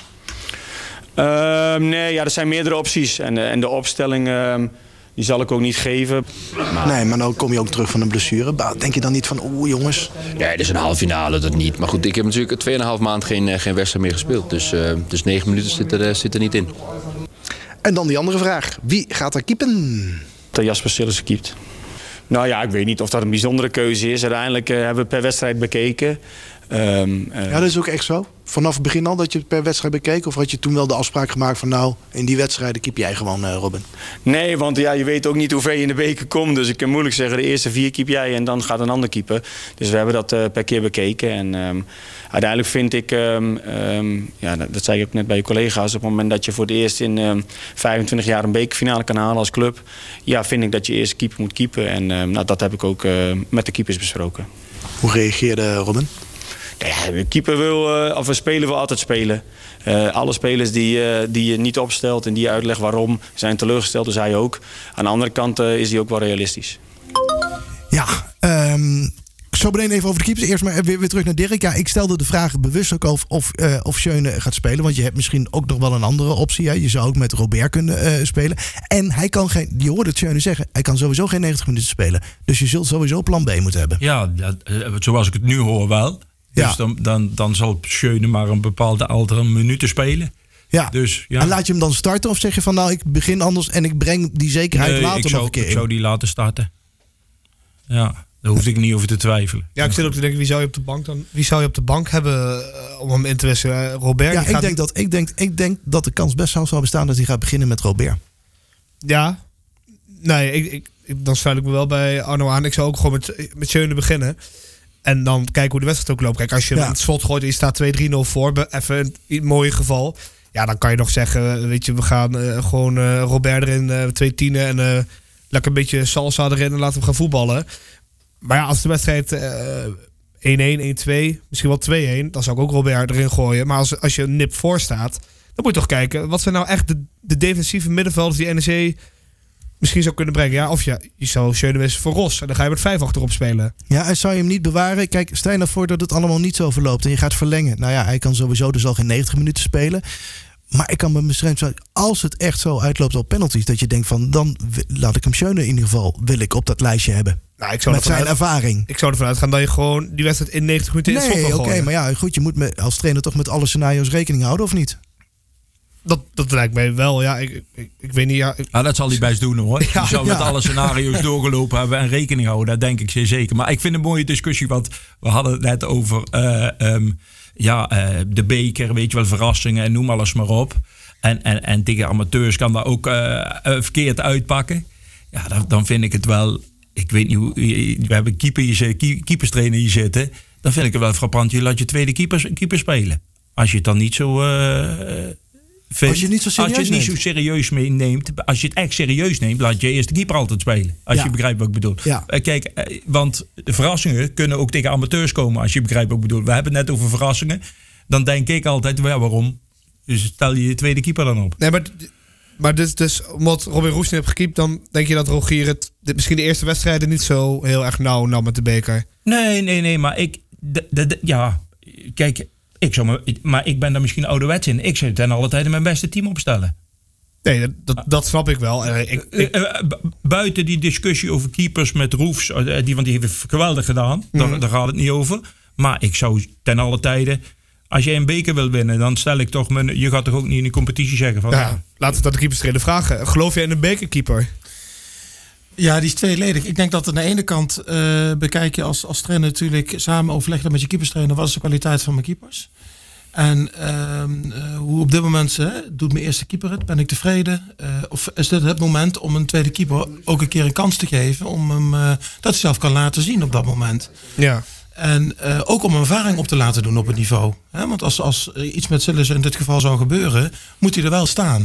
Um, nee, ja, er zijn meerdere opties. En, uh, en de opstelling, um, die zal ik ook niet geven. Maar... Nee, maar dan kom je ook terug van een blessure. Denk je dan niet van, oeh jongens? Ja, het is een halve finale, dat niet. Maar goed, ik heb natuurlijk tweeënhalf maand geen, geen wedstrijd meer gespeeld. Dus, uh, dus negen minuten zit er, zit er niet in. En dan die andere vraag. Wie gaat er keepen? Dat Jasper Sillissen keept. Nou ja, ik weet niet of dat een bijzondere keuze is. Uiteindelijk uh, hebben we per wedstrijd bekeken. Um, uh... Ja, dat is ook echt zo. Vanaf het begin al dat je het per wedstrijd bekeek? Of had je toen wel de afspraak gemaakt van nou, in die wedstrijden keep jij gewoon, uh, Robin? Nee, want ja, je weet ook niet hoe ver je in de beker komt. Dus ik kan moeilijk zeggen, de eerste vier keep jij en dan gaat een ander keeper. Dus we hebben dat uh, per keer bekeken. En um, uiteindelijk vind ik, um, um, ja, dat, dat zei ik ook net bij je collega's... op het moment dat je voor het eerst in um, vijfentwintig jaar een bekerfinale kan halen als club... ja, vind ik dat je eerst keeper moet keepen. En um, nou, dat heb ik ook uh, met de keepers besproken. Hoe reageerde Robin? Ja, de keeper wil, uh, of een speler wil altijd spelen. Uh, alle spelers die, uh, die je niet opstelt en die je uitlegt waarom, zijn teleurgesteld, dus hij ook. Aan de andere kant uh, is hij ook wel realistisch. Ja, um, zo meteen even over de keepers. Eerst maar weer, weer terug naar Dirk. Ja, ik stelde de vraag bewust ook of, of, uh, of Schöne gaat spelen. Want je hebt misschien ook nog wel een andere optie. Hè? Je zou ook met Robert kunnen uh, spelen. En hij kan geen, je hoorde het Schöne zeggen, hij kan sowieso geen negentig minuten spelen. Dus je zult sowieso plan B moeten hebben. Ja, dat, uh, zoals ik het nu hoor wel. Dus ja. dan, dan, dan zal Schöne maar een bepaalde aantal minuten spelen. Ja. Dus, ja. En laat je hem dan starten of zeg je van nou, ik begin anders en ik breng die zekerheid Nee, later ik nog zou, een keer ik in? zou die laten starten. Ja, daar hoefde ik niet over te twijfelen. Ja, ik zit ook te denken, wie zou je op de bank dan? Wie zou je op de bank hebben uh, om hem in te wisselen? Uh, Robert? Ja, die ik gaat... denk, dat, ik, denk, ik denk dat de kans best zou bestaan dat hij gaat beginnen met Robert. Ja. Nee, ik, ik, ik, dan sluit ik me wel bij Arno aan. Ik zou ook gewoon met, met Schöne beginnen. En dan kijken hoe de wedstrijd ook loopt. Kijk, als je Ja. hem in het slot gooit en je staat twee drie nul voor, be- even een, een mooi geval. Ja, dan kan je nog zeggen, weet je, we gaan uh, gewoon uh, Robert erin, uh, twee tienen en uh, lekker een beetje salsa erin en laten we gaan voetballen. Maar ja, als de wedstrijd uh, één-één, één-twee, misschien wel twee-één, dan zou ik ook Robert erin gooien. Maar als, als je een nip voor staat, dan moet je toch kijken, wat zijn nou echt de, de defensieve middenvelders die N E C misschien zou kunnen brengen. Ja, of ja, je zou Schöne wisselen voor Ros en dan ga je met vijf achterop spelen. Ja, en zou je hem niet bewaren? Kijk, stel je nou voor dat het allemaal niet zo verloopt en je gaat verlengen. Nou ja, hij kan sowieso dus al geen negentig minuten spelen. Maar ik kan me misschien zo, als het echt zo uitloopt op penalties, dat je denkt van, dan w- laat ik hem Schöne in ieder geval, wil ik op dat lijstje hebben. Nou, ik zou Met ervan zijn uit- ervaring. Ik zou ervan uitgaan dat je gewoon die wedstrijd in negentig minuten in het slot Nee, wil oké, gooien. maar ja, goed, je moet me, als trainer toch met alle scenario's rekening houden, of niet? Dat, dat lijkt mij wel, ja. Ik, ik, ik weet niet, ja. Ik... Ah, dat zal hij best doen hoor. Ja, Die zal met ja. alle scenario's doorgelopen hebben en rekening houden. Dat denk ik zeer zeker. Maar ik vind het een mooie discussie, want we hadden het net over uh, um, ja, uh, de beker, weet je wel, verrassingen en noem alles maar op. En, en, en tegen amateurs kan dat ook uh, uh, verkeerd uitpakken. Ja, dan, dan vind ik het wel, ik weet niet hoe, we hebben keeper hier, keeperstrainer hier zitten. Dan vind ik het wel frappant, je laat je tweede keeper, keeper spelen. Als je het dan niet zo... Uh, Vindt, als je het niet zo serieus als je het niet neemt. zo serieus meeneemt, als je het echt serieus neemt, laat je eerst de keeper altijd spelen. Als Ja. je begrijpt wat ik bedoel. Ja. Uh, kijk, uh, want de verrassingen kunnen ook tegen amateurs komen, als je begrijpt wat ik bedoel. We hebben het net over verrassingen. Dan denk ik altijd, ja, waarom? Dus stel je je tweede keeper dan op. Nee, maar, maar dus, dus omdat Robin Roes niet heeft gekiept, dan denk je dat Rogier het dit, misschien de eerste wedstrijden niet zo heel erg nauw nam met de beker. Nee, nee, nee, maar ik, de, de, de, ja, kijk, ik zou me, maar ik ben daar misschien ouderwets in. Ik zou ten alle tijde mijn beste team opstellen. Nee, dat, dat, dat snap ik wel. Uh, ik, ik... Uh, uh, buiten die discussie over keepers met Roefs, uh, die, want die heeft het geweldig gedaan. Mm-hmm. daar, daar gaat het niet over. Maar ik zou ten alle tijde, als jij een beker wil winnen, dan stel ik toch mijn, je gaat toch ook niet in de competitie zeggen van... Ja, ja. Laten we dat de keeperstrainer vragen. Geloof jij in een bekerkeeper? Ja, die is tweeledig. Ik denk dat aan de ene kant uh, bekijk je als, als trainer natuurlijk samen overleggen met je keeperstrainer. Wat is de kwaliteit van mijn keepers? En uh, uh, hoe op dit moment uh, doet mijn eerste keeper het? Ben ik tevreden? Uh, of is dit het moment om een tweede keeper ook een keer een kans te geven om hem uh, dat hij zelf kan laten zien op dat moment? Ja. En uh, ook om ervaring op te laten doen op het niveau. Hè? Want als, als iets met Sillissen in dit geval zou gebeuren, moet hij er wel staan.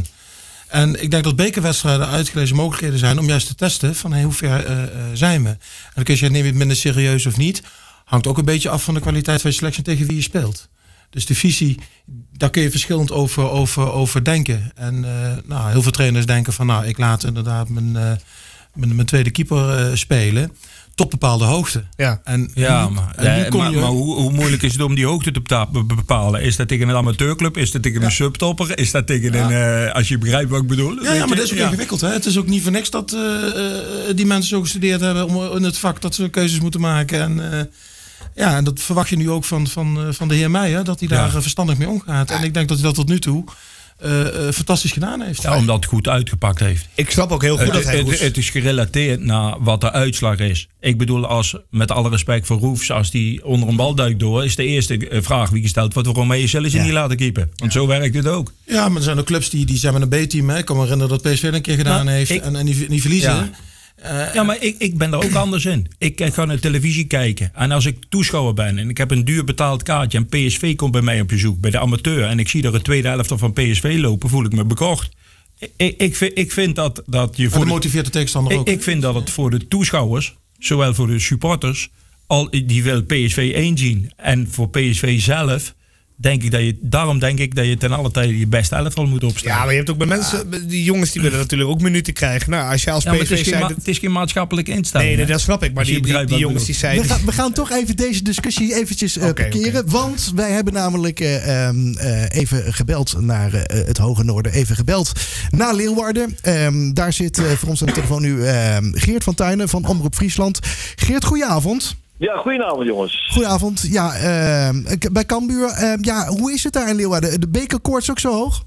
En ik denk dat bekerwedstrijden uitgelezen mogelijkheden zijn om juist te testen van hey, hoe ver uh, uh, zijn we. En dan kun je neem je het minder serieus of niet. Hangt ook een beetje af van de kwaliteit van je selectie tegen wie je speelt. Dus de visie, daar kun je verschillend over, over, over denken. En uh, nou, heel veel trainers denken van nou, ik laat inderdaad mijn, uh, mijn, mijn tweede keeper uh, spelen. Tot bepaalde hoogte. Ja, en, ja nu, maar, en ja, maar, je... maar hoe, hoe moeilijk is het om die hoogte te bepalen? Is dat tegen een amateurclub? Is dat tegen ja. een subtopper? Is dat tegen ja. een, uh, als je begrijpt wat ik bedoel? Ja, ja maar dat is ook ja. ingewikkeld. Hè? Het is ook niet voor niks dat uh, uh, die mensen zo gestudeerd hebben om in het vak dat ze keuzes moeten maken. En uh, ja, en dat verwacht je nu ook van, van, uh, van de heer Meijer, dat hij daar ja. verstandig mee omgaat. En ik denk dat hij dat tot nu toe Uh, uh, fantastisch gedaan heeft. Ja, omdat het goed uitgepakt heeft. Ik snap ook heel goed uh, dat hij het, het, het is gerelateerd naar wat de uitslag is. Ik bedoel, als met alle respect voor Roefs, als die onder een bal duikt door, is de eerste vraag wie gesteld wordt waarom hij jezelf ja. niet laten keepen. Want ja. zo werkt het ook. Ja, maar er zijn ook clubs die, die zijn met een B-team. Hè. Ik kan me herinneren dat P S V een keer gedaan nou, heeft ik, en, en die, die verliezen. Ja. Uh, ja, maar ik, ik ben er ook anders in. Ik ga naar televisie kijken. En als ik toeschouwer ben en ik heb een duur betaald kaartje en P S V komt bij mij op bezoek, bij de amateur, en ik zie er een tweede helft van P S V lopen, voel ik me bekocht. Ik, ik, vind, ik vind dat, dat je voor de motiveert de tegenstander ik, ook. Ik vind dat het voor de toeschouwers, zowel voor de supporters, al, die wil P S V één zien. En voor P S V zelf, denk ik dat je, daarom denk ik dat je ten alle tijde je beste elftal moet opstellen. Ja, maar je hebt ook bij mensen, ja. die jongens die willen natuurlijk ook minuten krijgen. Nou, als je als ja, P S V het, is zijn, geen, het is geen maatschappelijke instelling. Nee, nee, dat snap ik. Maar die, die, die jongens die zijn... We gaan, we gaan toch even deze discussie eventjes uh, okay, parkeren. Okay. Want wij hebben namelijk uh, um, uh, even gebeld naar uh, het Hoge Noorden. Even gebeld naar Leeuwarden. Um, daar zit uh, voor ons aan de telefoon nu uh, Geert van Tuinen van Omroep Friesland. Geert, goedenavond. Ja, goedenavond jongens. Goedenavond. Ja, uh, bij Cambuur. Uh, ja, hoe is het daar in Leeuwarden? De bekerkoorts ook zo hoog?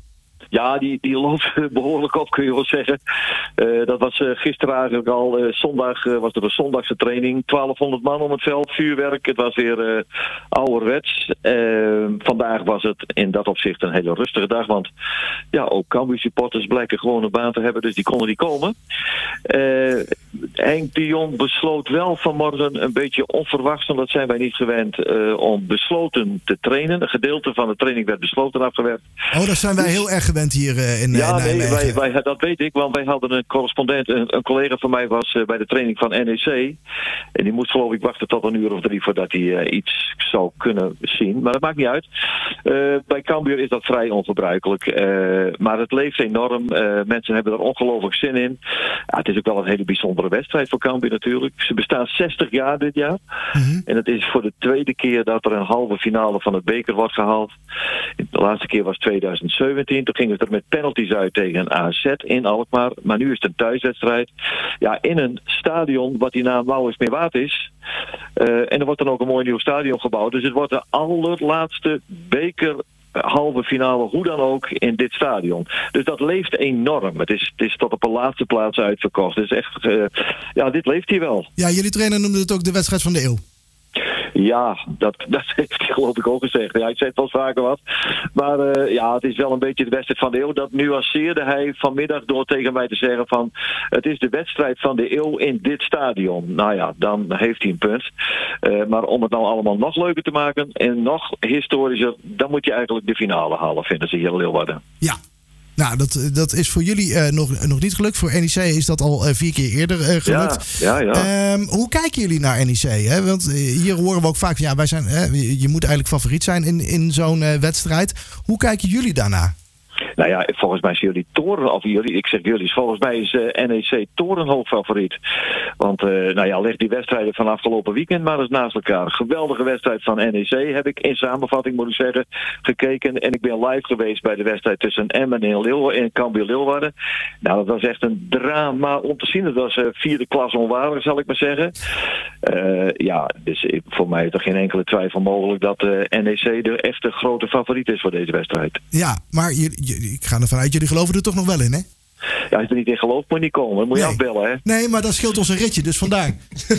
Ja, die, die loopt behoorlijk op, kun je wel zeggen. Uh, dat was uh, gisteren eigenlijk al. Uh, zondag uh, was er een zondagse training. twaalfhonderd man om het veld, vuurwerk. Het was weer uh, ouderwets. Uh, vandaag was het in dat opzicht een hele rustige dag. Want ja, ook Cambuur supporters blijken gewoon een baan te hebben. Dus die konden niet komen. Uh, Henk de Jong besloot wel vanmorgen een beetje onverwachts. Want dat zijn wij niet gewend uh, om besloten te trainen. Een gedeelte van de training werd besloten afgewerkt. Oh, dat zijn wij heel erg gewend hier uh, in, ja, in Nijmegen. Nee, wij, wij, dat weet ik, want wij hadden een correspondent, een, een collega van mij was uh, bij de training van N E C. En die moest geloof ik wachten tot een uur of drie voordat hij uh, iets zou kunnen zien. Maar dat maakt niet uit. Uh, bij Cambuur is dat vrij ongebruikelijk. Uh, maar het leeft enorm. Uh, mensen hebben er ongelooflijk zin in. Ja, het is ook wel een hele bijzondere wedstrijd voor Cambuur natuurlijk. Ze bestaan zestig jaar dit jaar. Mm-hmm. En het is voor de tweede keer dat er een halve finale van het beker wordt gehaald. De laatste keer was tweeduizend zeventien. Toen gingen ze er met penalties uit tegen A Z in Alkmaar. Maar nu is het een thuiswedstrijd. Ja, in een stadion wat die naam Wouwers meer waard is. Uh, en er wordt dan ook een mooi nieuw stadion gebouwd. Dus het wordt de allerlaatste beker halve finale, hoe dan ook, in dit stadion. Dus dat leeft enorm. Het is, het is tot op een laatste plaats uitverkocht. Dus echt, uh, ja, dit leeft hier wel. Ja, jullie trainer noemde het ook de wedstrijd van de eeuw. Ja, dat, dat heeft hij geloof ik ook gezegd. Ja, ik zeg wel vaker wat. Maar uh, ja, het is wel een beetje de wedstrijd van de eeuw. Dat nuanceerde hij vanmiddag door tegen mij te zeggen van... het is de wedstrijd van de eeuw in dit stadion. Nou ja, dan heeft hij een punt. Uh, maar om het nou allemaal nog leuker te maken en nog historischer... dan moet je eigenlijk de finale halen, vinden ze hier in Leeuwarden. Ja. Nou, dat, dat is voor jullie uh, nog, nog niet gelukt. Voor N E C is dat al uh, vier keer eerder uh, gelukt. Ja, ja, ja. Um, hoe kijken jullie naar N E C? Hè? Want uh, hier horen we ook vaak van... ja, wij zijn, hè, je moet eigenlijk favoriet zijn in, in zo'n uh, wedstrijd. Hoe kijken jullie daarnaar? Nou ja, volgens mij zijn jullie toren, of jullie, ik zeg jullie, volgens mij is uh, N E C torenhoog favoriet. Want, uh, nou ja, leg die wedstrijden van afgelopen weekend maar eens naast elkaar. Geweldige wedstrijd van N E C heb ik in samenvatting, moet ik zeggen, gekeken. En ik ben live geweest bij de wedstrijd tussen Emmen en, Leeuw- en Cambuur Leeuwarden. Nou, dat was echt een drama om te zien. Dat was uh, vierde klas onwaardig, zal ik maar zeggen. Uh, ja, dus ik, voor mij is er geen enkele twijfel mogelijk dat uh, N E C de echte grote favoriet is voor deze wedstrijd. Ja, maar je, je, ik ga ervan uit, jullie geloven er toch nog wel in, hè? Ja, als je er niet in gelooft, moet je niet komen. Dan moet je nee. afbellen, hè? Nee, maar dat scheelt ons een ritje, dus vandaar.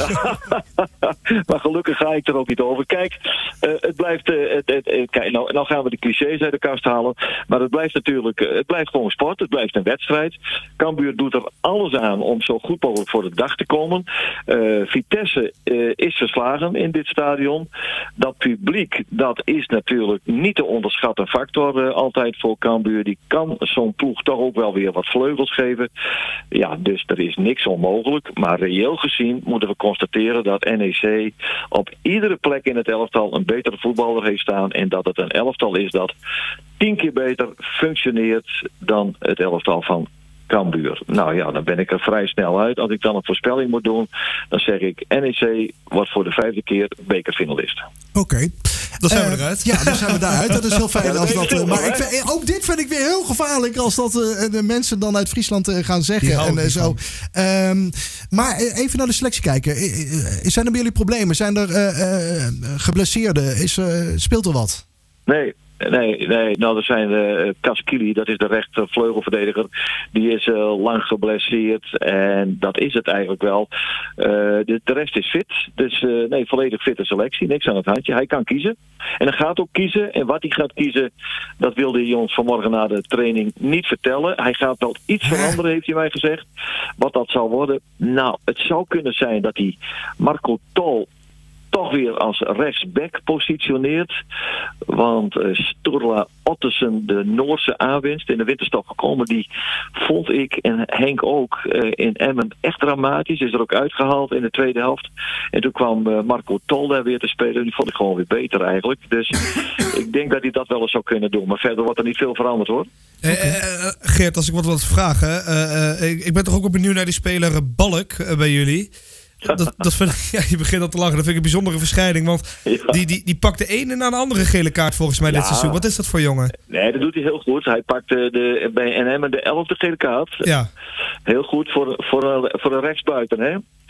Maar gelukkig ga ik er ook niet over. Kijk, uh, het blijft... Uh, het, het, het, kijk, nou, nou gaan we de clichés uit de kast halen. Maar het blijft natuurlijk... Uh, het blijft gewoon sport. Het blijft een wedstrijd. Cambuur doet er alles aan om zo goed mogelijk voor de dag te komen. Uh, Vitesse uh, is verslagen in dit stadion. Dat publiek, dat is natuurlijk niet te onderschatten factor uh, altijd voor Cambuur. Die kan zo'n ploeg toch ook wel weer wat vleugels geven. Ja, dus er is niks onmogelijk. Maar reëel gezien moeten we constateren dat N E C op iedere plek in het elftal een betere voetballer heeft staan. En dat het een elftal is dat tien keer beter functioneert dan het elftal van Cambuur. Nou ja, dan ben ik er vrij snel uit. Als ik dan een voorspelling moet doen, dan zeg ik N E C wordt voor de vijfde keer bekerfinalist. Oké. Okay. Dan zijn we uh, eruit. Ja, dan zijn we daaruit. Dat is heel fijn. Ja, als dat, veel, maar ik vind, ook dit vind ik weer heel gevaarlijk als dat uh, de mensen dan uit Friesland uh, gaan zeggen. En, uh, zo. Um, maar even naar de selectie kijken. Zijn er bij jullie problemen? Zijn er uh, uh, geblesseerden? Is, uh, speelt er wat? Nee. Nee, nee, nou er zijn uh, Kaskili, dat is de rechtervleugelverdediger. Die is uh, lang geblesseerd en dat is het eigenlijk wel. Uh, de, de rest is fit, dus uh, nee, volledig fitte selectie, niks aan het handje. Hij kan kiezen en hij gaat ook kiezen. En wat hij gaat kiezen, dat wilde hij ons vanmorgen na de training niet vertellen. Hij gaat wel iets veranderen, heeft hij mij gezegd. Wat dat zal worden? Nou, het zou kunnen zijn dat hij Marco Tol toch weer als rechtsback positioneert. Want uh, Sturla Ottesen, de Noorse aanwinst, in de winterstop gekomen, die vond ik en Henk ook uh, in Emmen echt dramatisch. Is er ook uitgehaald in de tweede helft. En toen kwam uh, Marco Tol daar weer te spelen. Die vond ik gewoon weer beter eigenlijk. Dus ik denk dat hij dat wel eens zou kunnen doen. Maar verder wordt er niet veel veranderd, hoor. Okay. Uh, uh, Geert, als ik wat wat vragen. Uh, uh, ik, ik ben toch ook wel benieuwd naar die speler Balk uh, bij jullie. Dat, dat vind, ja, je begint al te lachen. Dat vind ik een bijzondere verschijning. Want ja. die, die, die pakt de ene na de andere gele kaart volgens mij ja. dit seizoen. Wat is dat voor jongen? Nee, dat doet hij heel goed. Hij pakte de, bij N M de elfde gele kaart. Ja. Heel goed voor, voor, een, voor een rechtsbuiten. Hè?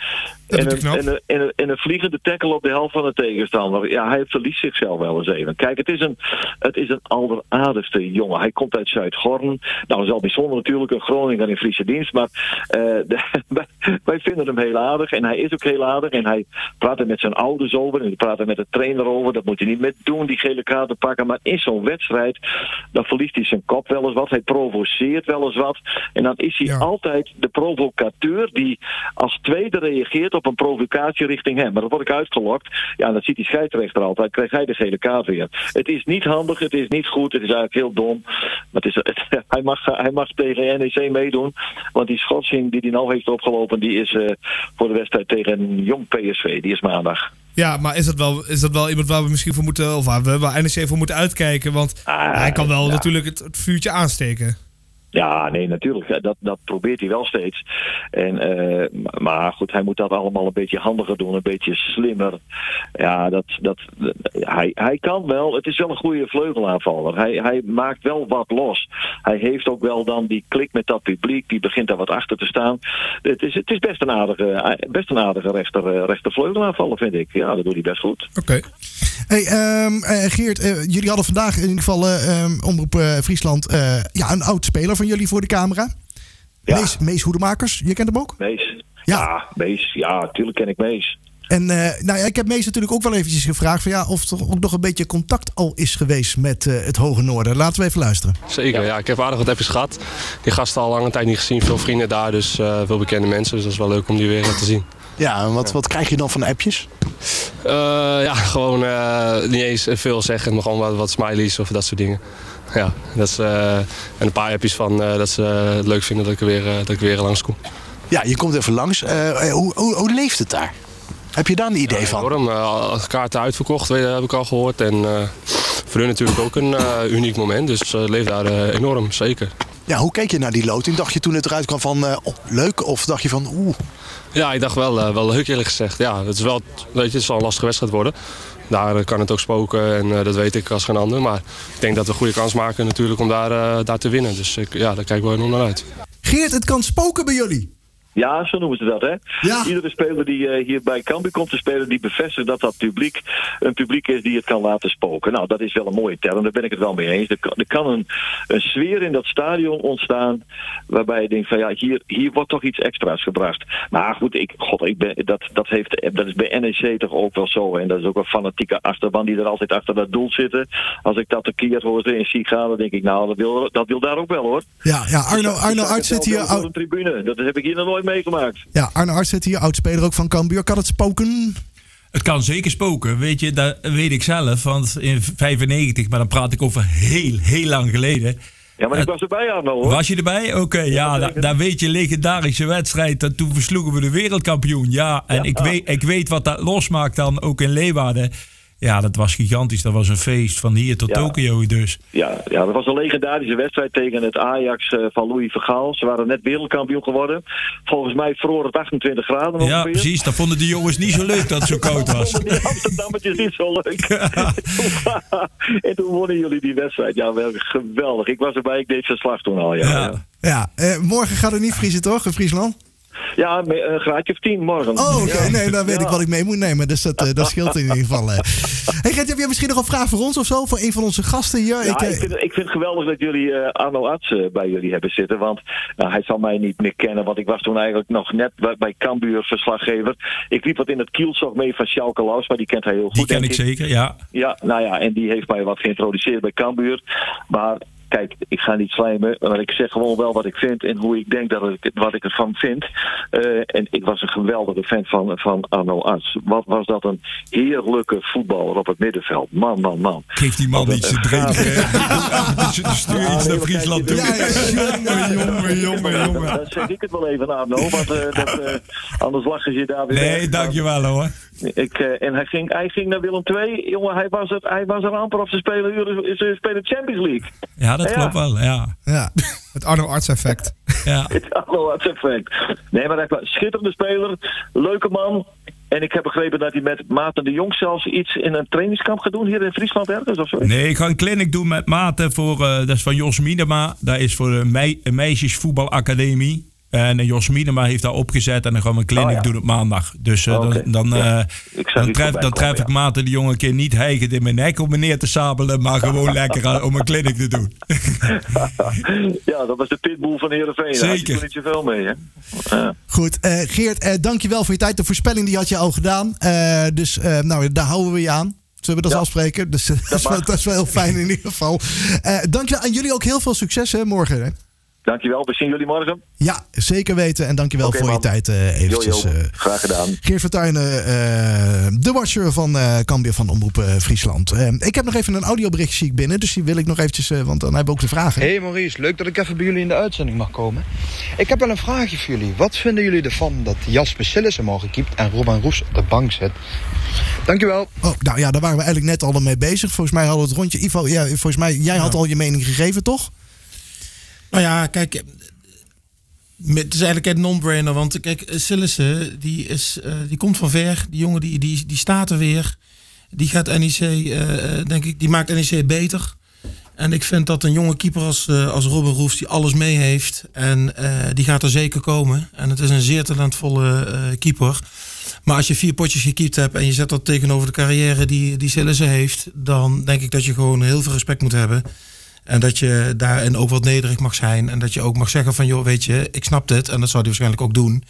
En een, en, een, en, een, en een vliegende tackle op de helft van de tegenstander. Ja, hij verliest zichzelf wel eens even. Kijk, het is een, het is een alleraardigste jongen. Hij komt uit Zuid-Gorn. Nou, is al bijzonder natuurlijk, een Groninger in Friese dienst. Maar uh, de, wij, wij vinden hem heel aardig. En hij is ook heel aardig. En hij praat er met zijn ouders over. En hij praat er met de trainer over. Dat moet hij niet met doen, die gele kaarten pakken. Maar in zo'n wedstrijd, dan verliest hij zijn kop wel eens wat. Hij provoceert wel eens wat. En dan is hij ja. altijd de provocateur die als tweede reageert op een provocatie richting hem. Maar dan word ik uitgelokt. Ja, dan ziet die scheidsrechter altijd. Krijgt hij de gele kaart weer. Het is niet handig, het is niet goed, het is eigenlijk heel dom. Maar het is, het, hij, mag, hij mag tegen N E C meedoen. Want die schorsing die hij nou heeft opgelopen, die is uh, voor de wedstrijd tegen Jong P S V. Die is maandag. Ja, maar is dat wel, is dat wel iemand waar we misschien voor moeten, of waar we waar N E C voor moeten uitkijken? Want ah, hij kan wel ja. natuurlijk het, het vuurtje aansteken. Ja, nee, natuurlijk. Dat, dat probeert hij wel steeds. En, uh, maar goed, hij moet dat allemaal een beetje handiger doen, een beetje slimmer. Ja, dat, dat, hij, hij kan wel. Het is wel een goede vleugelaanvaller. Hij, hij maakt wel wat los. Hij heeft ook wel dan die klik met dat publiek. Die begint daar wat achter te staan. Het is, het is best een aardige, best een aardige rechter, rechter vleugelaanvaller, vind ik. Ja, dat doet hij best goed. Oké. Okay. Hey, um, uh, Geert, uh, jullie hadden vandaag in ieder geval uh, um, Omroep uh, Friesland uh, ja, een oud speler van jullie voor de camera. Ja. Mees, Mees Hoedemakers, je kent hem ook? Mees, ja, ja Mees, ja, tuurlijk ken ik Mees. En uh, nou ja, ik heb Mees natuurlijk ook wel eventjes gevraagd van ja, of er ook nog een beetje contact al is geweest met uh, het Hoge Noorden. Laten we even luisteren. Zeker, ja, ik heb aardig wat appjes gehad. Die gasten al lange tijd niet gezien, veel vrienden daar, dus uh, veel bekende mensen. Dus dat is wel leuk om die weer te zien. Ja, en wat, wat krijg je dan van appjes? Uh, ja, gewoon uh, niet eens veel zeggen, maar gewoon wat, wat smileys of dat soort dingen. Ja, dat is, uh, en een paar appjes van uh, dat ze uh, het leuk vinden dat ik er weer, uh, dat ik weer langskom. Ja, je komt even langs. Uh, hoe, hoe, hoe leeft het daar? Heb je daar een idee ja, van? Enorm. Uh, kaarten uitverkocht, weet, heb ik al gehoord. En uh, voor hun natuurlijk ook een uh, uniek moment. Dus uh, het leeft daar uh, enorm, zeker. Ja, hoe keek je naar die loting? Dacht je toen het eruit kwam van uh, oh, leuk? Of dacht je van oeh? Ja, ik dacht wel, uh, wel leuk eerlijk gezegd. Ja, het is wel, weet je, het zal een lastige wedstrijd worden. Daar kan het ook spoken en uh, dat weet ik als geen ander. Maar ik denk dat we een goede kans maken natuurlijk om daar, uh, daar te winnen. Dus ik, ja, daar kijken we enorm naar uit. Geert, het kan spoken bij jullie. Ja, zo noemen ze dat, hè? Ja. Iedere speler die uh, hier bij Cambuur komt te spelen, die bevestigt dat dat publiek een publiek is die het kan laten spoken. Nou, dat is wel een mooie term, daar ben ik het wel mee eens. Er kan, er kan een, een sfeer in dat stadion ontstaan waarbij je denkt van ja, hier, hier wordt toch iets extra's gebracht. Maar goed, ik, god, ik ben, dat, dat, heeft, dat is bij N E C toch ook wel zo. En dat is ook een fanatieke achterban die er altijd achter dat doel zitten. Als ik dat de keer hoor en zie gaan, dan denk ik nou, dat wil, dat wil daar ook wel, hoor. Ja, ja Arno, Arno Arts zit hier. Op een tribune. Dat heb ik hier nog nooit meegemaakt. Ja, Arno Arts zit hier, oudspeler ook van Cambuur. Kan het spoken? Het kan zeker spoken, weet je, dat weet ik zelf. Want in vijfennegentig, maar dan praat ik over heel, heel lang geleden. Ja, maar ik was erbij, Arno, hoor. Was je erbij? Oké, okay, ja, ja daar weet je, legendarische wedstrijd. Dat toen versloegen we de wereldkampioen. Ja, en ja, ik, ah. weet, ik weet wat dat losmaakt dan ook in Leeuwarden. Ja, dat was gigantisch. Dat was een feest van hier tot ja. Tokio dus. Ja, ja, dat was een legendarische wedstrijd tegen het Ajax uh, van Louis van Gaal. Ze waren net wereldkampioen geworden. Volgens mij vroor het achtentwintig graden ongeveer. Ja, precies. Dat vonden die jongens niet zo leuk dat het zo koud was. Die Amsterdammetjes niet zo leuk. En toen wonnen jullie die wedstrijd. Ja, wel geweldig. Ik was erbij. Ik deed verslag toen al. Ja, ja. ja. ja. Uh, morgen gaat het niet vriezen, toch? In Friesland? Ja, een graadje of tien morgen. Oh, oké. Okay. Nee, dan weet ja. ik wat ik mee moet nemen. Dus dat, uh, dat scheelt in ieder geval. Uh. Hey Gert, heb je misschien nog een vraag voor ons of zo? Voor een van onze gasten hier? Ja, ik, uh... ik, vind, ik vind het geweldig dat jullie uh, Arno Arts uh, bij jullie hebben zitten. Want uh, hij zal mij niet meer kennen. Want ik was toen eigenlijk nog net bij, bij Cambuur verslaggever. Ik liep wat in het kielzog mee van Sjalke Laus. Maar die kent hij heel goed. Die ken ik, ik zeker, ja. Ja, nou ja. En die heeft mij wat geïntroduceerd bij Cambuur. Maar... Kijk, ik ga niet slijmen, maar ik zeg gewoon wel wat ik vind en hoe ik denk dat ik, wat ik ervan vind. Uh, en ik was een geweldige fan van, van Arno Arts. Wat was dat een heerlijke voetballer op het middenveld. Man, man, man. Geef die man iets te drinken. Stuur iets naar Friesland toe. Ja, ja, jongen, jongen, jongen. Dan zeg ik het wel even, Arno, want uh, dat, uh, anders lachen ze daar weer. Nee, dankjewel hoor. Ik, uh, en hij ging, hij ging naar Willem twee. Jongen, hij was, het, hij was er amper of ze spelen, ze spelen Champions League. Ja, dat ja. klopt wel, ja. ja. Het Arno Arts effect. Ja. Het Arno Arts effect. Nee, maar hij was een schitterende speler. Leuke man. En ik heb begrepen dat hij met Maarten de Jong zelfs iets in een trainingskamp gaat doen hier in Friesland ergens of zo. Nee, ik ga een clinic doen met Maarten voor, uh, dat is van Jos Miedema. Dat is voor de mei- meisjesvoetbalacademie. En Jos Miedema heeft daar opgezet en dan gaan we een clinic Oh, ja. doen op maandag. Dus uh, Okay. dan, dan, Ja. uh, Ik zag dan, iets tref, voorbij dan tref komen, ik Maarten de jongen een keer niet hijgend in mijn nek om me neer te sabelen, maar gewoon lekker aan, om een clinic te doen. Ja, dat was de pitbull van Heerenveen. Daar had je Zeker. er niet zoveel mee, hè? Ja. Goed, uh, Geert, uh, dankjewel voor je tijd. De voorspelling die had je al gedaan. Uh, dus uh, nou, daar houden we je aan. Zullen we dat Ja. afspreken? Dus uh, dat, is wel, dat is wel heel fijn in ieder geval. Uh, dankjewel aan jullie ook heel veel succes hè, morgen. Hè? Dankjewel, we zien jullie morgen. Ja, zeker weten. En dankjewel Oké, voor man. je tijd uh, eventjes. Jo, jo. Uh, Graag gedaan. Geert Vertuijnen, uh, de watcher van uh, Cambia van Omroep uh, Friesland. Uh, ik heb nog even een audiobericht zie ik binnen. Dus die wil ik nog eventjes, uh, want dan hebben we ook de vragen. Hey Maurice, leuk dat ik even bij jullie in de uitzending mag komen. Ik heb wel een vraagje voor jullie. Wat vinden jullie ervan dat Jasper Sillissen morgen keept en Robin Roefs op de bank zit? Dankjewel. Oh, nou ja, daar waren we eigenlijk net al mee bezig. Volgens mij hadden we het rondje. Ivo, ja, volgens mij, jij had al je mening gegeven, toch? Nou ja, kijk, het is eigenlijk een non-brainer. Want kijk, Sillissen, die, is, uh, die komt van ver. Die jongen, die, die, die staat er weer. Die gaat N E C, uh, denk ik, die maakt N E C beter. En ik vind dat een jonge keeper als, uh, als Robin Roefs, die alles mee heeft. En uh, die gaat er zeker komen. En het is een zeer talentvolle uh, keeper. Maar als je vier potjes gekiept hebt en je zet dat tegenover de carrière die, die Sillissen heeft, dan denk ik dat je gewoon heel veel respect moet hebben. En dat je daarin ook wat nederig mag zijn. En dat je ook mag zeggen van, joh, weet je, ik snap dit. En dat zou hij waarschijnlijk ook doen.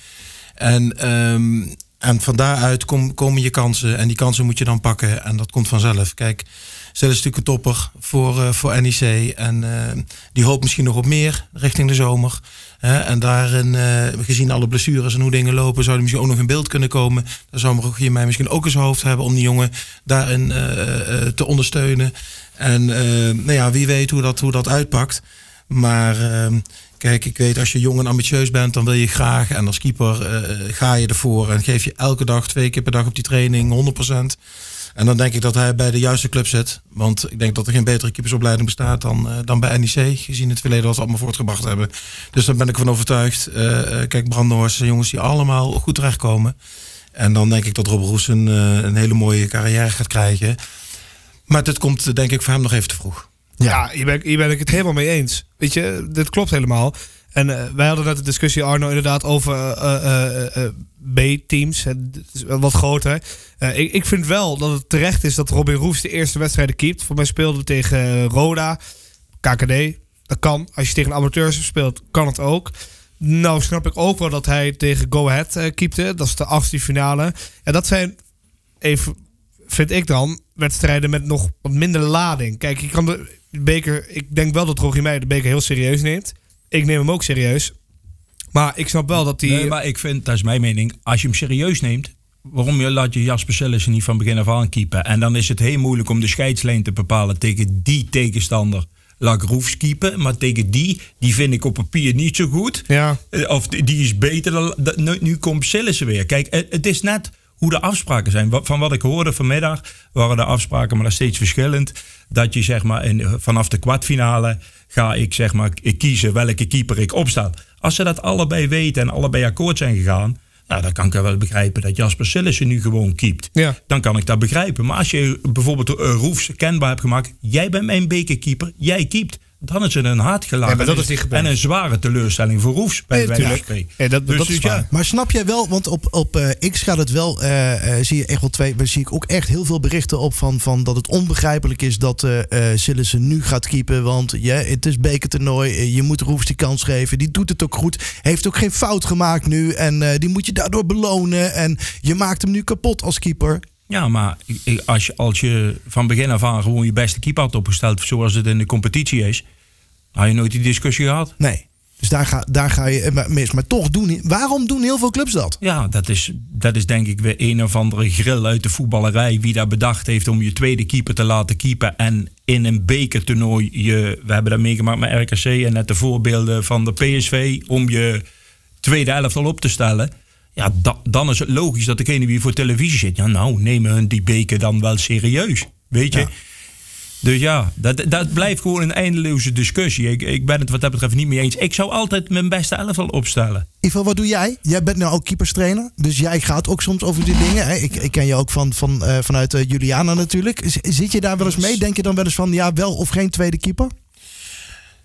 En, um, en van daaruit kom, komen je kansen. En die kansen moet je dan pakken. En dat komt vanzelf. Kijk, Sillissen is natuurlijk een topper voor, uh, voor N E C. En uh, die hoopt misschien nog op meer richting de zomer. Hè? En daarin, uh, gezien alle blessures en hoe dingen lopen, zou hij misschien ook nog in beeld kunnen komen. Dan zou Rogier mij misschien ook in zijn hoofd hebben om die jongen daarin uh, uh, te ondersteunen. En uh, nou ja, wie weet hoe dat, hoe dat uitpakt. Maar uh, kijk, ik weet, als je jong en ambitieus bent, dan wil je graag. En als keeper uh, ga je ervoor en geef je elke dag, twee keer per dag op die training, honderd procent. En dan denk ik dat hij bij de juiste club zit. Want ik denk dat er geen betere keepersopleiding bestaat dan, uh, dan bij N E C. Gezien het verleden wat ze allemaal voortgebracht hebben. Dus daar ben ik van overtuigd. Uh, uh, kijk, Brandenhorst, jongens die allemaal goed terechtkomen. En dan denk ik dat Robin Roefs een, uh, een hele mooie carrière gaat krijgen. Maar dit komt denk ik voor hem nog even te vroeg. Ja, ja hier, ben ik, hier ben ik het helemaal mee eens. Weet je, dit klopt helemaal. En uh, wij hadden net de discussie, Arno, inderdaad over uh, uh, uh, B-teams. Wat groter. Uh, ik, ik vind wel dat het terecht is dat Robin Roefs de eerste wedstrijden keept. Voor mij speelden we tegen uh, Roda, K K D. Dat kan. Als je tegen amateurs speelt, kan het ook. Nou snap ik ook wel dat hij tegen Go Ahead uh, keepte. Dat is de achtste finale. En dat zijn, even vind ik dan, wedstrijden met nog wat minder lading. Kijk, je kan de beker. Ik denk wel dat Rogier Meijer de beker heel serieus neemt. Ik neem hem ook serieus. Maar ik snap wel dat die... Nee, maar ik vind, dat is mijn mening, als je hem serieus neemt, waarom je laat je Jasper Sillissen niet van begin af aan keepen? En dan is het heel moeilijk om de scheidslijn te bepalen tegen die tegenstander. Laat ik Roefs keepen, maar tegen die, die vind ik op papier niet zo goed. Ja. Of die is beter dan... Nu, nu komt Sillissen weer. Kijk, het is net hoe de afspraken zijn. Van wat ik hoorde vanmiddag waren de afspraken maar nog steeds verschillend. Dat je zeg maar in, vanaf de kwartfinale ga ik zeg maar ik kiezen welke keeper ik opstel. Als ze dat allebei weten en allebei akkoord zijn gegaan, nou, dan kan ik wel begrijpen dat Jasper Sillissen nu gewoon keept. Ja. Dan kan ik dat begrijpen. Maar als je bijvoorbeeld uh, Roefs kenbaar hebt gemaakt, jij bent mijn bekerkeeper, jij keept. Dan is het een hard gelaten. Ja, maar dat is niet gebeurd. En een zware teleurstelling voor Roefs. Bij Nee, wijze van tuurlijk. spreken. Ja, dat, Dus, dat is dus waar. ja. Maar snap jij wel, want op, op uh, X gaat het wel, uh, uh, zie je echt wel twee, maar zie ik ook echt heel veel berichten op van, van dat het onbegrijpelijk is dat uh, uh, Sillissen nu gaat keepen. Want ja, het is bekertoernooi, uh, je moet Roefs die kans geven. Die doet het ook goed, heeft ook geen fout gemaakt nu en uh, die moet je daardoor belonen. En je maakt hem nu kapot als keeper. Ja, maar als je, als je van begin af aan gewoon je beste keeper had opgesteld, zoals het in de competitie is, had je nooit die discussie gehad? Nee. Dus daar ga, daar ga je mis. Maar toch, doen, waarom doen heel veel clubs dat? Ja, dat is, dat is denk ik weer een of andere grill uit de voetballerij. Wie daar bedacht heeft om je tweede keeper te laten keepen. En in een bekertoernooi, je, we hebben dat meegemaakt met R K C en net de voorbeelden van de P S V, om je tweede elftal op te stellen. Ja, da, dan is het logisch dat degene die voor televisie zit, ja nou, nemen hun die beker dan wel serieus. Weet je? Ja. Dus ja, dat, dat blijft gewoon een eindeloze discussie. Ik, ik ben het wat dat betreft niet mee eens. Ik zou altijd mijn beste elftal opstellen. Ivo, wat doe jij? Jij bent nou ook keeperstrainer. Dus jij gaat ook soms over die dingen. Hè? Ik, ik ken je ook van, van, uh, vanuit uh, Juliana natuurlijk. Z- zit je daar wel eens mee? Denk je dan wel eens van, ja, wel of geen tweede keeper?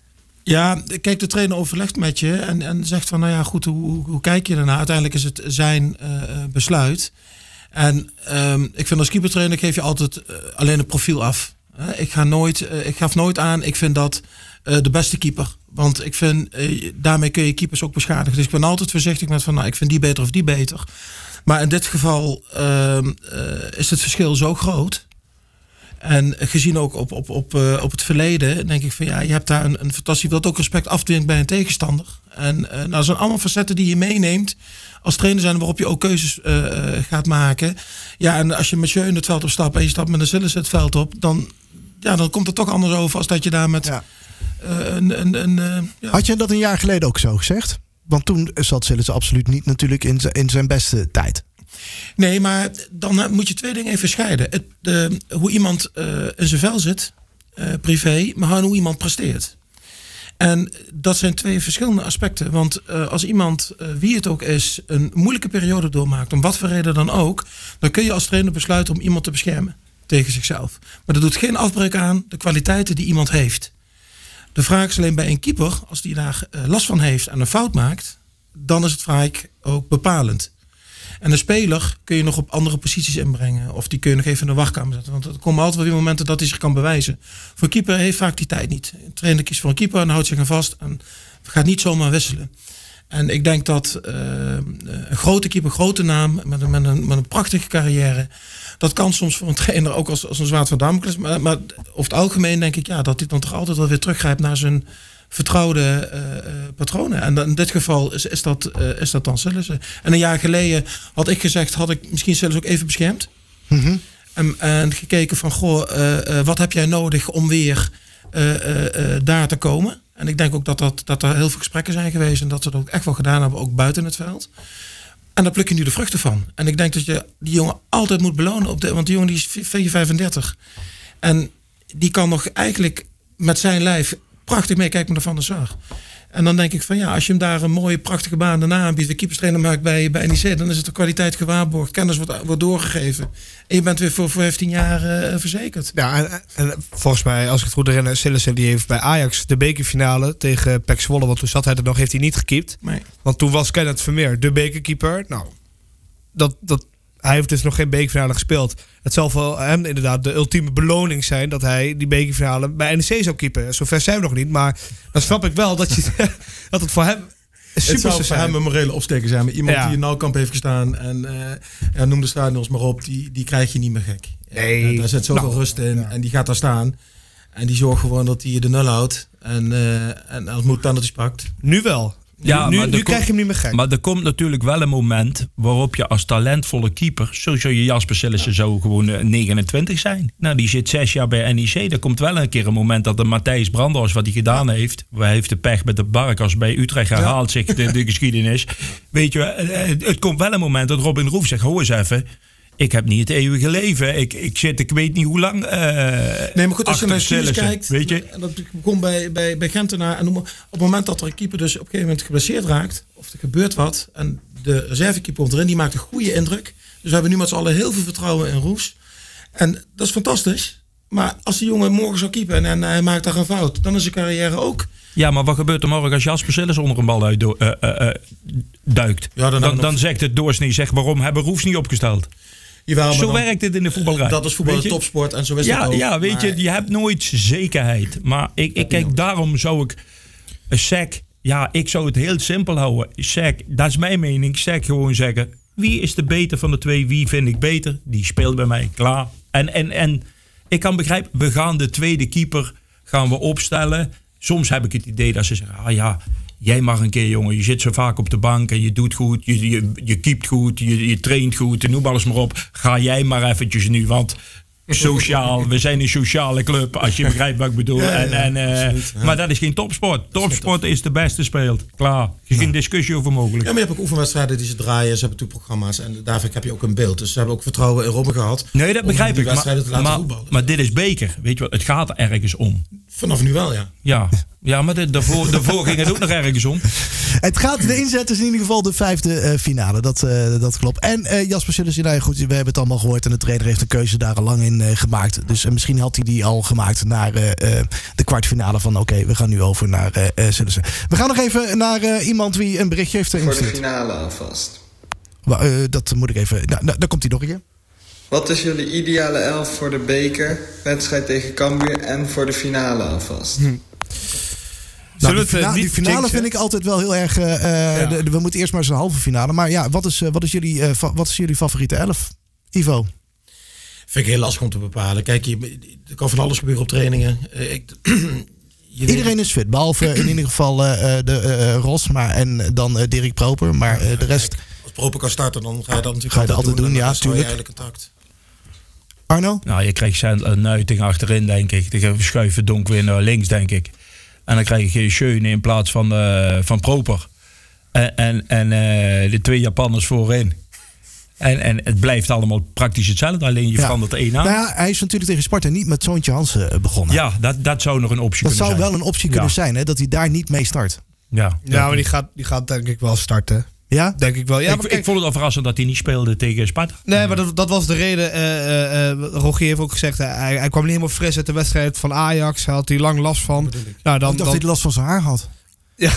Ja, kijk, de trainer overlegt met je en, en zegt van, nou ja, goed, hoe, hoe, hoe kijk je daarna? Uiteindelijk is het zijn uh, besluit. En um, ik vind als keepertrainer geef je altijd uh, alleen het profiel af. Uh, ik ga nooit, uh, ik gaf nooit aan, ik vind dat uh, de beste keeper. Want ik vind, uh, daarmee kun je keepers ook beschadigen. Dus ik ben altijd voorzichtig met van, nou, ik vind die beter of die beter. Maar in dit geval uh, uh, is het verschil zo groot. En gezien ook op, op, op, uh, op het verleden, denk ik van ja, je hebt daar een, een fantastisch, dat ook respect afdwingt bij een tegenstander. En uh, nou, dat zijn allemaal facetten die je meeneemt als trainer zijn, waarop je ook keuzes uh, gaat maken. Ja, en als je met Schöne het veld opstapt en je stapt met een Sillissen het veld op, dan, ja, dan komt het toch anders over als dat je daar met ja. uh, een... een, een uh, ja. Had je dat een jaar geleden ook zo gezegd? Want toen zat Sillissen absoluut niet natuurlijk in zijn, in zijn beste tijd. Nee, maar dan moet je twee dingen even scheiden. Het, de, hoe iemand uh, in zijn vel zit, uh, privé, maar hoe iemand presteert. En dat zijn twee verschillende aspecten. Want uh, als iemand, uh, wie het ook is, een moeilijke periode doormaakt, om wat voor reden dan ook, dan kun je als trainer besluiten om iemand te beschermen tegen zichzelf. Maar dat doet geen afbreuk aan de kwaliteiten die iemand heeft. De vraag is alleen bij een keeper, als die daar uh, last van heeft en een fout maakt, dan is het vaak ook bepalend. En een speler kun je nog op andere posities inbrengen. Of die kun je nog even in de wachtkamer zetten. Want er komen altijd wel weer momenten dat hij zich kan bewijzen. Voor een keeper heeft vaak die tijd niet. Een trainer kiest voor een keeper en houdt zich aan vast. En gaat niet zomaar wisselen. En ik denk dat uh, een grote keeper, grote naam, met een, met, een, met een prachtige carrière. Dat kan soms voor een trainer ook als, als een zwaard van Damocles. Maar, maar over het algemeen denk ik ja, dat hij dan toch altijd wel weer teruggrijpt naar zijn vertrouwde uh, uh, patronen. En in dit geval is, is, dat, uh, is dat dan Sillissen. En een jaar geleden had ik gezegd, had ik misschien Sillissen ook even beschermd. Mm-hmm. En, en gekeken van, goh, uh, uh, wat heb jij nodig om weer uh, uh, uh, daar te komen? En ik denk ook dat, dat, dat er heel veel gesprekken zijn geweest en dat ze dat ook echt wel gedaan hebben, ook buiten het veld. En daar pluk je nu de vruchten van. En ik denk dat je die jongen altijd moet belonen. Op de, want die jongen die is vijfendertig. En die kan nog eigenlijk met zijn lijf prachtig mee, kijk maar naar Van der Sar. En dan denk ik van ja, als je hem daar een mooie, prachtige baan daarna aanbiedt, de keeperstrainer maakt bij, bij N E C, dan is het de kwaliteit gewaarborgd, kennis wordt, wordt doorgegeven. En je bent weer voor vijftien jaar uh, verzekerd. Ja, en, en volgens mij, als ik het goed herinner, Sillissen die heeft bij Ajax de bekerfinale tegen P E C Zwolle, want toen zat hij er nog, heeft hij niet gekiept. Nee. Want toen was Kenneth Vermeer de bekerkeeper. Nou, dat, dat, hij heeft dus nog geen bekerfinale gespeeld. Het zal voor hem inderdaad de ultieme beloning zijn dat hij die bekerfinale bij N E C zou keepen. Zover zijn we nog niet, maar dan snap ik wel dat, je, dat het voor hem super het zou voor zijn. hem een morele opsteken zijn. Maar iemand Ja. die in Nauwkamp heeft gestaan en uh, ja, noem de stadions maar op, die, die krijg je niet meer gek. Nee. Ja, daar zit zoveel Nou, rust in ja. en die gaat daar staan. En die zorgt gewoon dat hij de nul houdt. En, uh, en als het moet, penalties pakt. Nu wel. Ja, nu maar nu er krijg je komt- hem niet meer gek. Maar er komt natuurlijk wel een moment waarop je als talentvolle keeper, zo zou je Jasper Sillissen zou gewoon eh, negenentwintig zijn. Nou, die zit zes jaar bij N E C. Er komt wel een keer een moment dat de Matthijs Brandhorst, wat hij gedaan heeft, hij heeft de pech met de Barkas bij Utrecht herhaald zich de, de geschiedenis. Weet je, eh, eh, het komt wel een moment dat Robin Roef zegt, hoor eens even, ik heb niet het eeuwige leven. Ik, ik zit, ik weet niet hoe lang. Uh, Nee, maar goed, als je naar Sillissen Sillissen, kijkt, weet je? en dat begon bij, bij, bij Gentenaar. En noem maar, op het moment dat er een keeper dus op een gegeven moment geblesseerd raakt, of er gebeurt wat, en de reservekeeper komt erin, die maakt een goede indruk. Dus we hebben nu met z'n allen heel veel vertrouwen in Roefs. En dat is fantastisch. Maar als die jongen morgen zou keepen en, en hij maakt daar een fout, dan is zijn carrière ook. Ja, maar wat gebeurt er morgen als Jasper Sillissen onder een bal uit uh, uh, uh, duikt? Ja, dan dan nog- dan zegt het doorsnee, zeg waarom hebben Roefs niet opgesteld? Jawel, maar Zo dan- werkt het in de voetballerij. Dat is voetbal Weet je? topsport en zo is ja, het ook. Ja, weet Maar- je, je hebt nooit zekerheid. Maar ik, ik kijk, daarom zou ik een sec, ja, ik zou het heel simpel houden. Sec, dat is mijn mening. Sec gewoon zeggen, wie is de beter van de twee? Wie vind ik beter? Die speelt bij mij, klaar. En, en, en ik kan begrijpen, we gaan de tweede keeper gaan we opstellen. Soms heb ik het idee dat ze zeggen, ah ja, jij mag een keer, jongen. Je zit zo vaak op de bank en je doet goed. Je, je, je keept goed, je, je traint goed. En noem alles maar op. Ga jij maar eventjes nu, want sociaal, we zijn een sociale club, als je begrijpt wat ik bedoel. Ja, ja, en, en, uh, absoluut, ja. Maar dat is geen topsport. Topsport is de beste speelt. Klaar. Er is geen discussie over mogelijk. Ja, maar je hebt ook oefenwedstrijden die ze draaien. Ze hebben toeprogramma's en daarvoor heb je ook een beeld. Dus ze hebben ook vertrouwen in Robben gehad. Nee, dat om begrijp die ik. wedstrijden Maar, te laten maar, voetballen. maar dit is beker. Weet je wat? Het gaat er ergens om. Vanaf nu wel, ja. Ja, ja maar de, daarvoor, daarvoor ging het ook nog ergens om. Het gaat, de inzet is in ieder geval de vijfde uh, finale. Dat, uh, dat klopt. En uh, Jasper Sillissen, nou ja, goed, we hebben het allemaal gehoord. En de trainer heeft een keuze daar al lang in uh, gemaakt. Dus uh, misschien had hij die al gemaakt naar uh, uh, de kwartfinale van oké, okay, we gaan nu over naar uh, uh, Sillissen. We gaan nog even naar uh, iemand wie een berichtje heeft ingestuurd. Voor de finale alvast. Uh, dat moet ik even... Nou, nou, daar komt hij nog een keer. Wat is jullie ideale elf voor de beker, wedstrijd tegen Cambuur en voor de finale alvast? Hm. Nou, die finale, die finale vind ik altijd wel heel erg... Uh, ja. de, de, we moeten eerst maar eens een halve finale. Maar ja, wat is, uh, wat is, jullie, uh, fa- wat is jullie favoriete elf? Ivo? Vind ik heel lastig om te bepalen. Kijk, je, er kan van alles gebeuren op trainingen. Uh, ik, Iedereen weet... is fit, behalve in ieder geval uh, de uh, Ros maar, en dan uh, Dirk Proper. Maar uh, de rest... Kijk, als Proper kan starten, dan ga je dat natuurlijk ga je dat altijd doen. doen ja, tuurlijk. Eigenlijk intact. Arno? Nou, je krijgt een Nuiting achterin, denk ik. Dan schuiven Donk weer naar links, denk ik. En dan krijg je Schöne in plaats van, uh, van Proper. En, en, en uh, de twee Japanners voorin. En, en het blijft allemaal praktisch hetzelfde. Alleen je ja. verandert er één aan. Nou ja, hij is natuurlijk tegen Sparta niet met Zoontje Hansen begonnen. Ja, dat, dat zou nog een optie dat kunnen zijn. Dat zou wel een optie kunnen ja. zijn, hè, dat hij daar niet mee start. Ja, ja maar die gaat, die gaat denk ik wel starten. Ja? Denk ik wel. Ja, ik, maar kijk, ik vond het al verrassend dat hij niet speelde tegen Sparta. Nee, maar dat, dat was de reden. Uh, uh, Rogier heeft ook gezegd, hij, hij kwam niet helemaal fris uit de wedstrijd van Ajax. Hij had hij lang last van. Nou, dan, ik dacht dan, dat hij last van zijn haar had. Ja,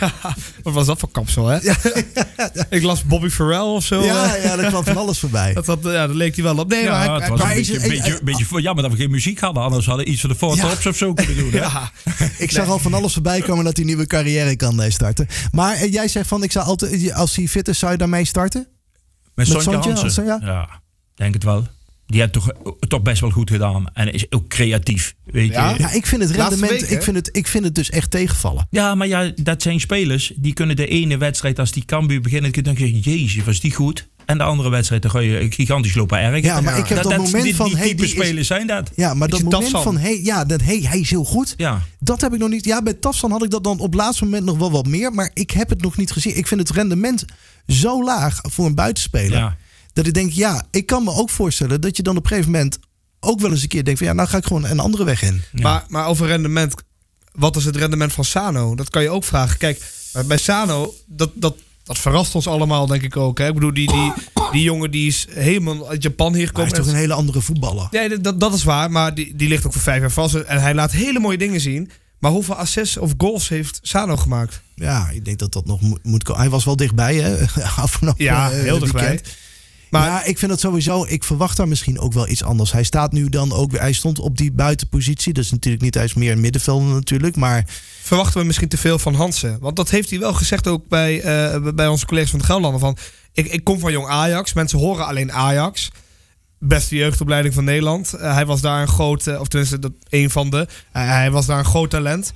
wat was dat voor kapsel, hè? Ja. Ik las Bobby Farrell of zo. Ja, ja, daar kwam van alles voorbij. Dat, dat, ja, dat leek hij wel op. Nee, ja, maar hij, het was hij, een beetje, hij, beetje, hij, beetje jammer dat we geen muziek hadden. Anders hadden we iets van de four tops ja. of zo kunnen doen. Hè? Ja. Ik zag nee. al van alles voorbij komen dat hij een nieuwe carrière kan starten. Maar uh, jij zegt van, ik zou altijd, als hij fit is, zou je daarmee starten? Met, Met Zoontje Hansen? Ja? ja, denk het wel. Die heeft toch, toch best wel goed gedaan. En is ook creatief. Weet ja? je. ja, ik vind het rendement. Week, ik, vind het, ik vind het dus echt tegenvallen. Ja, maar ja, dat zijn spelers. Die kunnen de ene wedstrijd, als die Cambuur beginnen, dan denk je, jezus, was die goed. En de andere wedstrijd, dan ga je gigantisch lopen erg. Ja, maar ja. ik heb dat, dat moment die, van... Die hey, type die spelers is, zijn dat. Ja, maar dat moment Tafsan. van... Hey, ja, dat, hey, hij is heel goed. Ja. Dat heb ik nog niet... Ja, bij Tafsan had ik dat dan op het laatste moment nog wel wat meer. Maar ik heb het nog niet gezien. Ik vind het rendement zo laag voor een buitenspeler. Ja. Dat ik denk, ja, ik kan me ook voorstellen dat je dan op een gegeven moment ook wel eens een keer denkt van ja, nou ga ik gewoon een andere weg in. Ja. Maar, maar over rendement, wat is het rendement van Sano? Dat kan je ook vragen. Kijk, bij Sano, dat, dat, dat verrast ons allemaal denk ik ook. Hè? Ik bedoel, die, die, die jongen die is helemaal uit Japan hier gekomen. Hij is toch een hele andere voetballer. Ja, dat, dat is waar, maar die, die ligt ook voor vijf jaar vast. En hij laat hele mooie dingen zien. Maar hoeveel assists of goals heeft Sano gemaakt? Ja, ik denk dat dat nog moet, moet komen. Hij was wel dichtbij, hè? Afgelopen ja, heel dichtbij. Maar ja, ik vind het sowieso, ik verwacht daar misschien ook wel iets anders. Hij staat nu dan ook, hij stond op die buitenpositie. Dat is natuurlijk niet, hij is meer een middenvelder natuurlijk, maar... Verwachten we misschien te veel van Hansen? Want dat heeft hij wel gezegd ook bij, uh, bij onze collega's van de Gelderlander. Van, ik, ik kom van jong Ajax, mensen horen alleen Ajax. Beste jeugdopleiding van Nederland. Uh, hij was daar een groot, uh, of tenminste dat, een van de, uh, hij was daar een groot talent.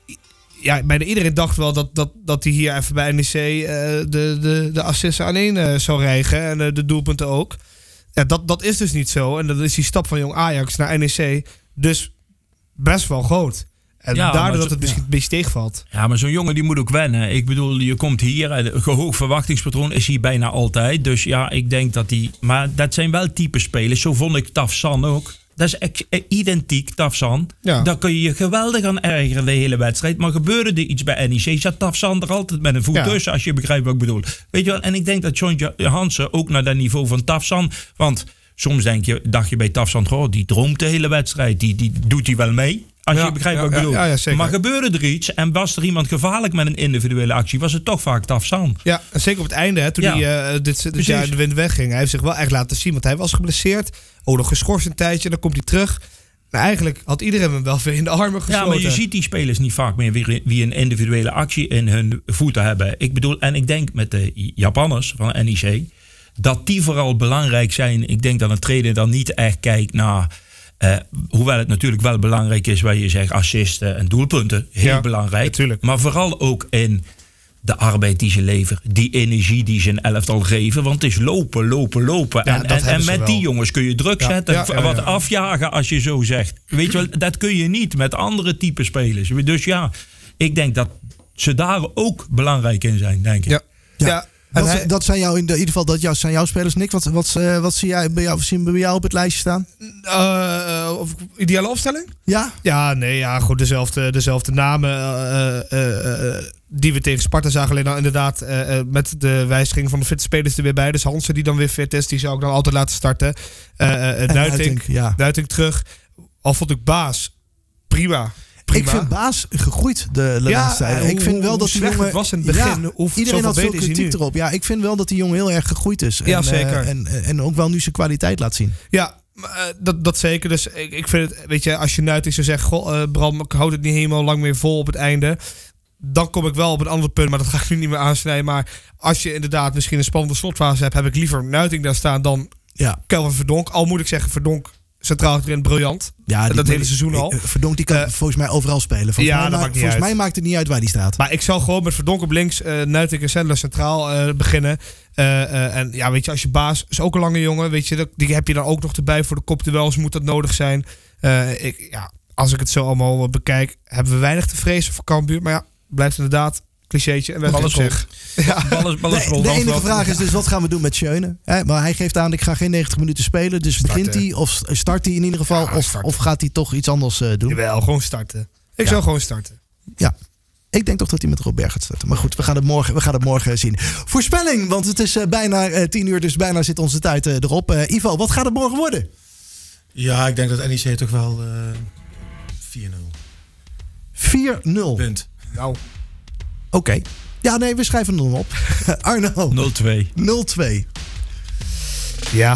Ja, bijna iedereen dacht wel dat, dat, dat hij hier even bij N E C uh, de, de, de assists aan één uh, zou rijgen. En uh, de doelpunten ook. Ja, dat, dat is dus niet zo. En dat is die stap van jong Ajax naar N E C dus best wel groot. En ja, daardoor dat het misschien ja. een beetje tegenvalt. Ja, maar zo'n jongen die moet ook wennen. Ik bedoel, je komt hier, een hoog verwachtingspatroon is hier bijna altijd. Dus ja, ik denk dat die... Maar dat zijn wel type spelers. Zo vond ik Tafsan ook. Dat is ex- identiek, Tafsan. Ja. Daar kun je je geweldig aan ergeren de hele wedstrijd. Maar gebeurde er iets bij N E C, zat Tafsan er altijd met een voet ja. tussen, als je begrijpt wat ik bedoel. Weet je wel? En ik denk dat Zoontje Hansen ook naar dat niveau van Tafsan... Want soms denk je, dacht je bij Tafsan, oh, die droomt de hele wedstrijd. Die, die doet hij wel mee. Als ja, je begrijpt ja, wat ik bedoel. Ja, ja, maar gebeurde er iets en was er iemand gevaarlijk met een individuele actie, was het toch vaak Tafsan. Ja, en zeker op het einde, hè, toen ja. hij uh, dit, dit jaar de wind wegging. Hij heeft zich wel echt laten zien, want hij was geblesseerd. Ook nog geschorst een tijdje, dan komt hij terug. Nou, eigenlijk had iedereen hem wel weer in de armen gesloten. Ja, maar je ziet die spelers niet vaak meer weer wie een individuele actie in hun voeten hebben. Ik bedoel, en ik denk met de Japanners van N E C, dat die vooral belangrijk zijn. Ik denk dat een trainer dan niet echt kijkt naar... Uh, hoewel het natuurlijk wel belangrijk is, waar je zegt assisten en doelpunten. Heel ja, belangrijk. Natuurlijk. Maar vooral ook in de arbeid die ze leveren. Die energie die ze een elftal geven. Want het is lopen, lopen, lopen. Ja, en en, en met die jongens kun je druk ja, zetten. Ja, ja, ja, wat ja. afjagen als je zo zegt. Weet je wel, dat kun je niet met andere type spelers. Dus ja, ik denk dat ze daar ook belangrijk in zijn, denk ik. Ja. Ja. Ja. Dat, hij, dat zijn jou in, de, in ieder geval dat jou, zijn jouw spelers. Nick, wat, wat, uh, wat zie jij bij jou, zien bij jou op het lijstje staan? Uh, uh, of, ideale opstelling? Ja? Ja, nee, ja, goed, dezelfde, dezelfde namen uh, uh, uh, die we tegen Sparta zagen. Alleen dan inderdaad uh, uh, met de wijziging van de fitte spelers er weer bij. Dus Hansen die dan weer fit is, die zou ik dan altijd laten starten. Uh, uh, Nuitink, Nuitink, ja. Nuitink terug. Al vond ik Baas prima. Prima. Ik vind Baas gegroeid de, de ja, laatste tijd. Ik vind wel dat die jongen, het was in het begin. Ja, hoe iedereen had veel kritiek kritiek erop. Ja, ik vind wel dat die jongen heel erg gegroeid is. Ja, en, zeker. Uh, en, en ook wel nu zijn kwaliteit laat zien. Ja, uh, dat, dat zeker. Dus ik, ik vind het, weet je, als je Nuitink zou zeggen, goh, uh, Bram, ik houd het niet helemaal lang meer vol op het einde. Dan kom ik wel op een ander punt, maar dat ga ik nu niet meer aansnijden. Maar als je inderdaad misschien een spannende slotfase hebt, heb ik liever Nuitink daar staan dan ja. Kelvin Verdonk. Al moet ik zeggen, Verdonk centraal achterin briljant. Ja, die, dat hele seizoen al. Verdonk die kan uh, volgens mij overal spelen. Volgens, ja, mij, dat maakt, maakt volgens uit. mij maakt het niet uit waar die staat. Maar ik zou gewoon met Verdonk op links, uh, Nuitink en Sandler centraal uh, beginnen. Uh, uh, en ja, weet je, als je Baas is ook een lange jongen, weet je, dat, die heb je dan ook nog erbij voor de kopduels, moet dat nodig zijn. Uh, ik, ja, als ik het zo allemaal bekijk, hebben we weinig te vrezen voor Cambuur. Maar ja, blijft inderdaad clichétje en alles zeg. Ja. Balles, balles de, de enige vraag is dus, wat gaan we doen met Schöne? Hè? Maar hij geeft aan, ik ga geen negentig minuten spelen. Dus starten. Begint hij of start hij in ieder geval? Ja, of, of gaat hij toch iets anders uh, doen? Jawel, gewoon starten. Ik ja. zou gewoon starten. Ja. Ik denk toch dat hij met Robert gaat starten. Maar goed, we gaan het morgen, we gaan het morgen zien. Voorspelling, want het is uh, bijna uh, tien uur. Dus bijna zit onze tijd uh, erop. Uh, Ivo, wat gaat het morgen worden? Ja, ik denk dat N E C toch wel uh, vier nul. vier nul? Punt. Nou. Oké. Okay. Ja, nee, we schrijven hem op. Arno. nul twee. nul twee. Ja.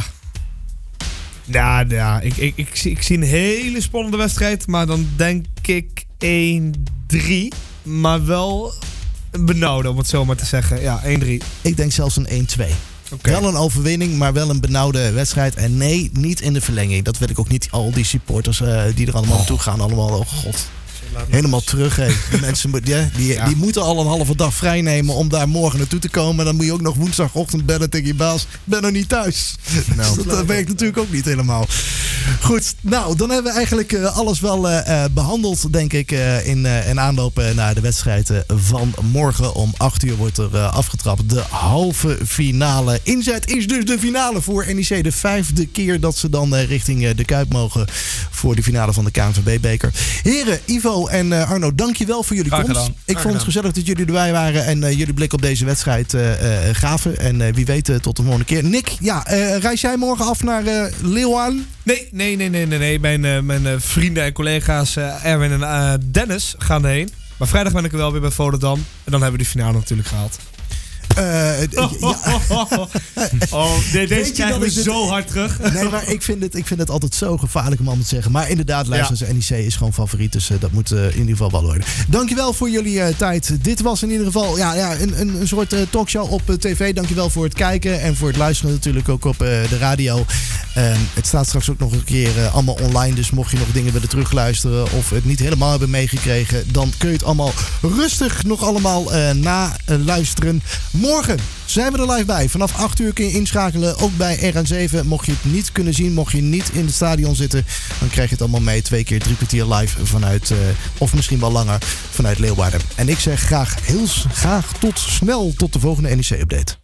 Ja, ja. Ik, ik, ik, ik zie een hele spannende wedstrijd. Maar dan denk ik één drie. Maar wel een benauwde, om het zo maar te zeggen. Ja, één drie. Ik denk zelfs een één twee. Okay. Wel een overwinning, maar wel een benauwde wedstrijd. En nee, niet in de verlenging. Dat wil ik ook niet. Al die supporters uh, die er allemaal naartoe gaan. Allemaal, oh god. Helemaal terug. Hey. De mensen die, die, ja. die moeten al een halve dag vrij nemen om daar morgen naartoe te komen. Dan moet je ook nog woensdagochtend bellen tegen je baas. Ik ben nog niet thuis. Nou, dat, dat werkt natuurlijk ook niet helemaal. Goed, nou, dan hebben we eigenlijk uh, alles wel uh, behandeld, denk ik, uh, in, uh, in aanloop uh, naar de wedstrijd uh, van morgen. Om acht uur wordt er uh, afgetrapt. De halve finale. Inzet is dus de finale voor N E C. De vijfde keer dat ze dan uh, richting uh, de Kuip mogen voor de finale van de K N V B-beker. Heren, Ivo en uh, Arno, dankjewel voor jullie Graag komst. gedaan. Ik Graag vond het gezellig dat jullie erbij waren en uh, jullie blik op deze wedstrijd uh, uh, gaven. En uh, wie weet uh, tot de volgende keer. Nick, ja, uh, reis jij morgen af naar uh, Leeuwarden? Nee, nee, nee, nee, nee. nee. Mijn, uh, mijn uh, vrienden en collega's uh, Erwin en uh, Dennis gaan erheen. Maar vrijdag ben ik er wel weer bij Volendam. En dan hebben we die finale natuurlijk gehaald. Uh, oh, ja. oh, nee, deze krijgen we zo dit... hard terug. Nee, maar ik vind, het, ik vind het altijd zo gevaarlijk om allemaal te zeggen. Maar inderdaad, luister, ja. N E C is gewoon favoriet. Dus uh, dat moet uh, in ieder geval wel worden. Dankjewel voor jullie uh, tijd. Dit was in ieder geval ja, ja, een, een, een soort uh, talkshow op uh, tv. Dankjewel voor het kijken en voor het luisteren natuurlijk ook op uh, de radio. Uh, het staat straks ook nog een keer uh, allemaal online. Dus mocht je nog dingen willen terugluisteren of het niet helemaal hebben meegekregen, dan kun je het allemaal rustig nog allemaal uh, naluisteren. Morgen zijn we er live bij. Vanaf acht uur kun je inschakelen. Ook bij R N zeven. Mocht je het niet kunnen zien, mocht je niet in het stadion zitten, dan krijg je het allemaal mee. Twee keer drie kwartier live vanuit, uh, of misschien wel langer, vanuit Leeuwarden. En ik zeg graag heel graag tot snel. Tot de volgende N E C-update.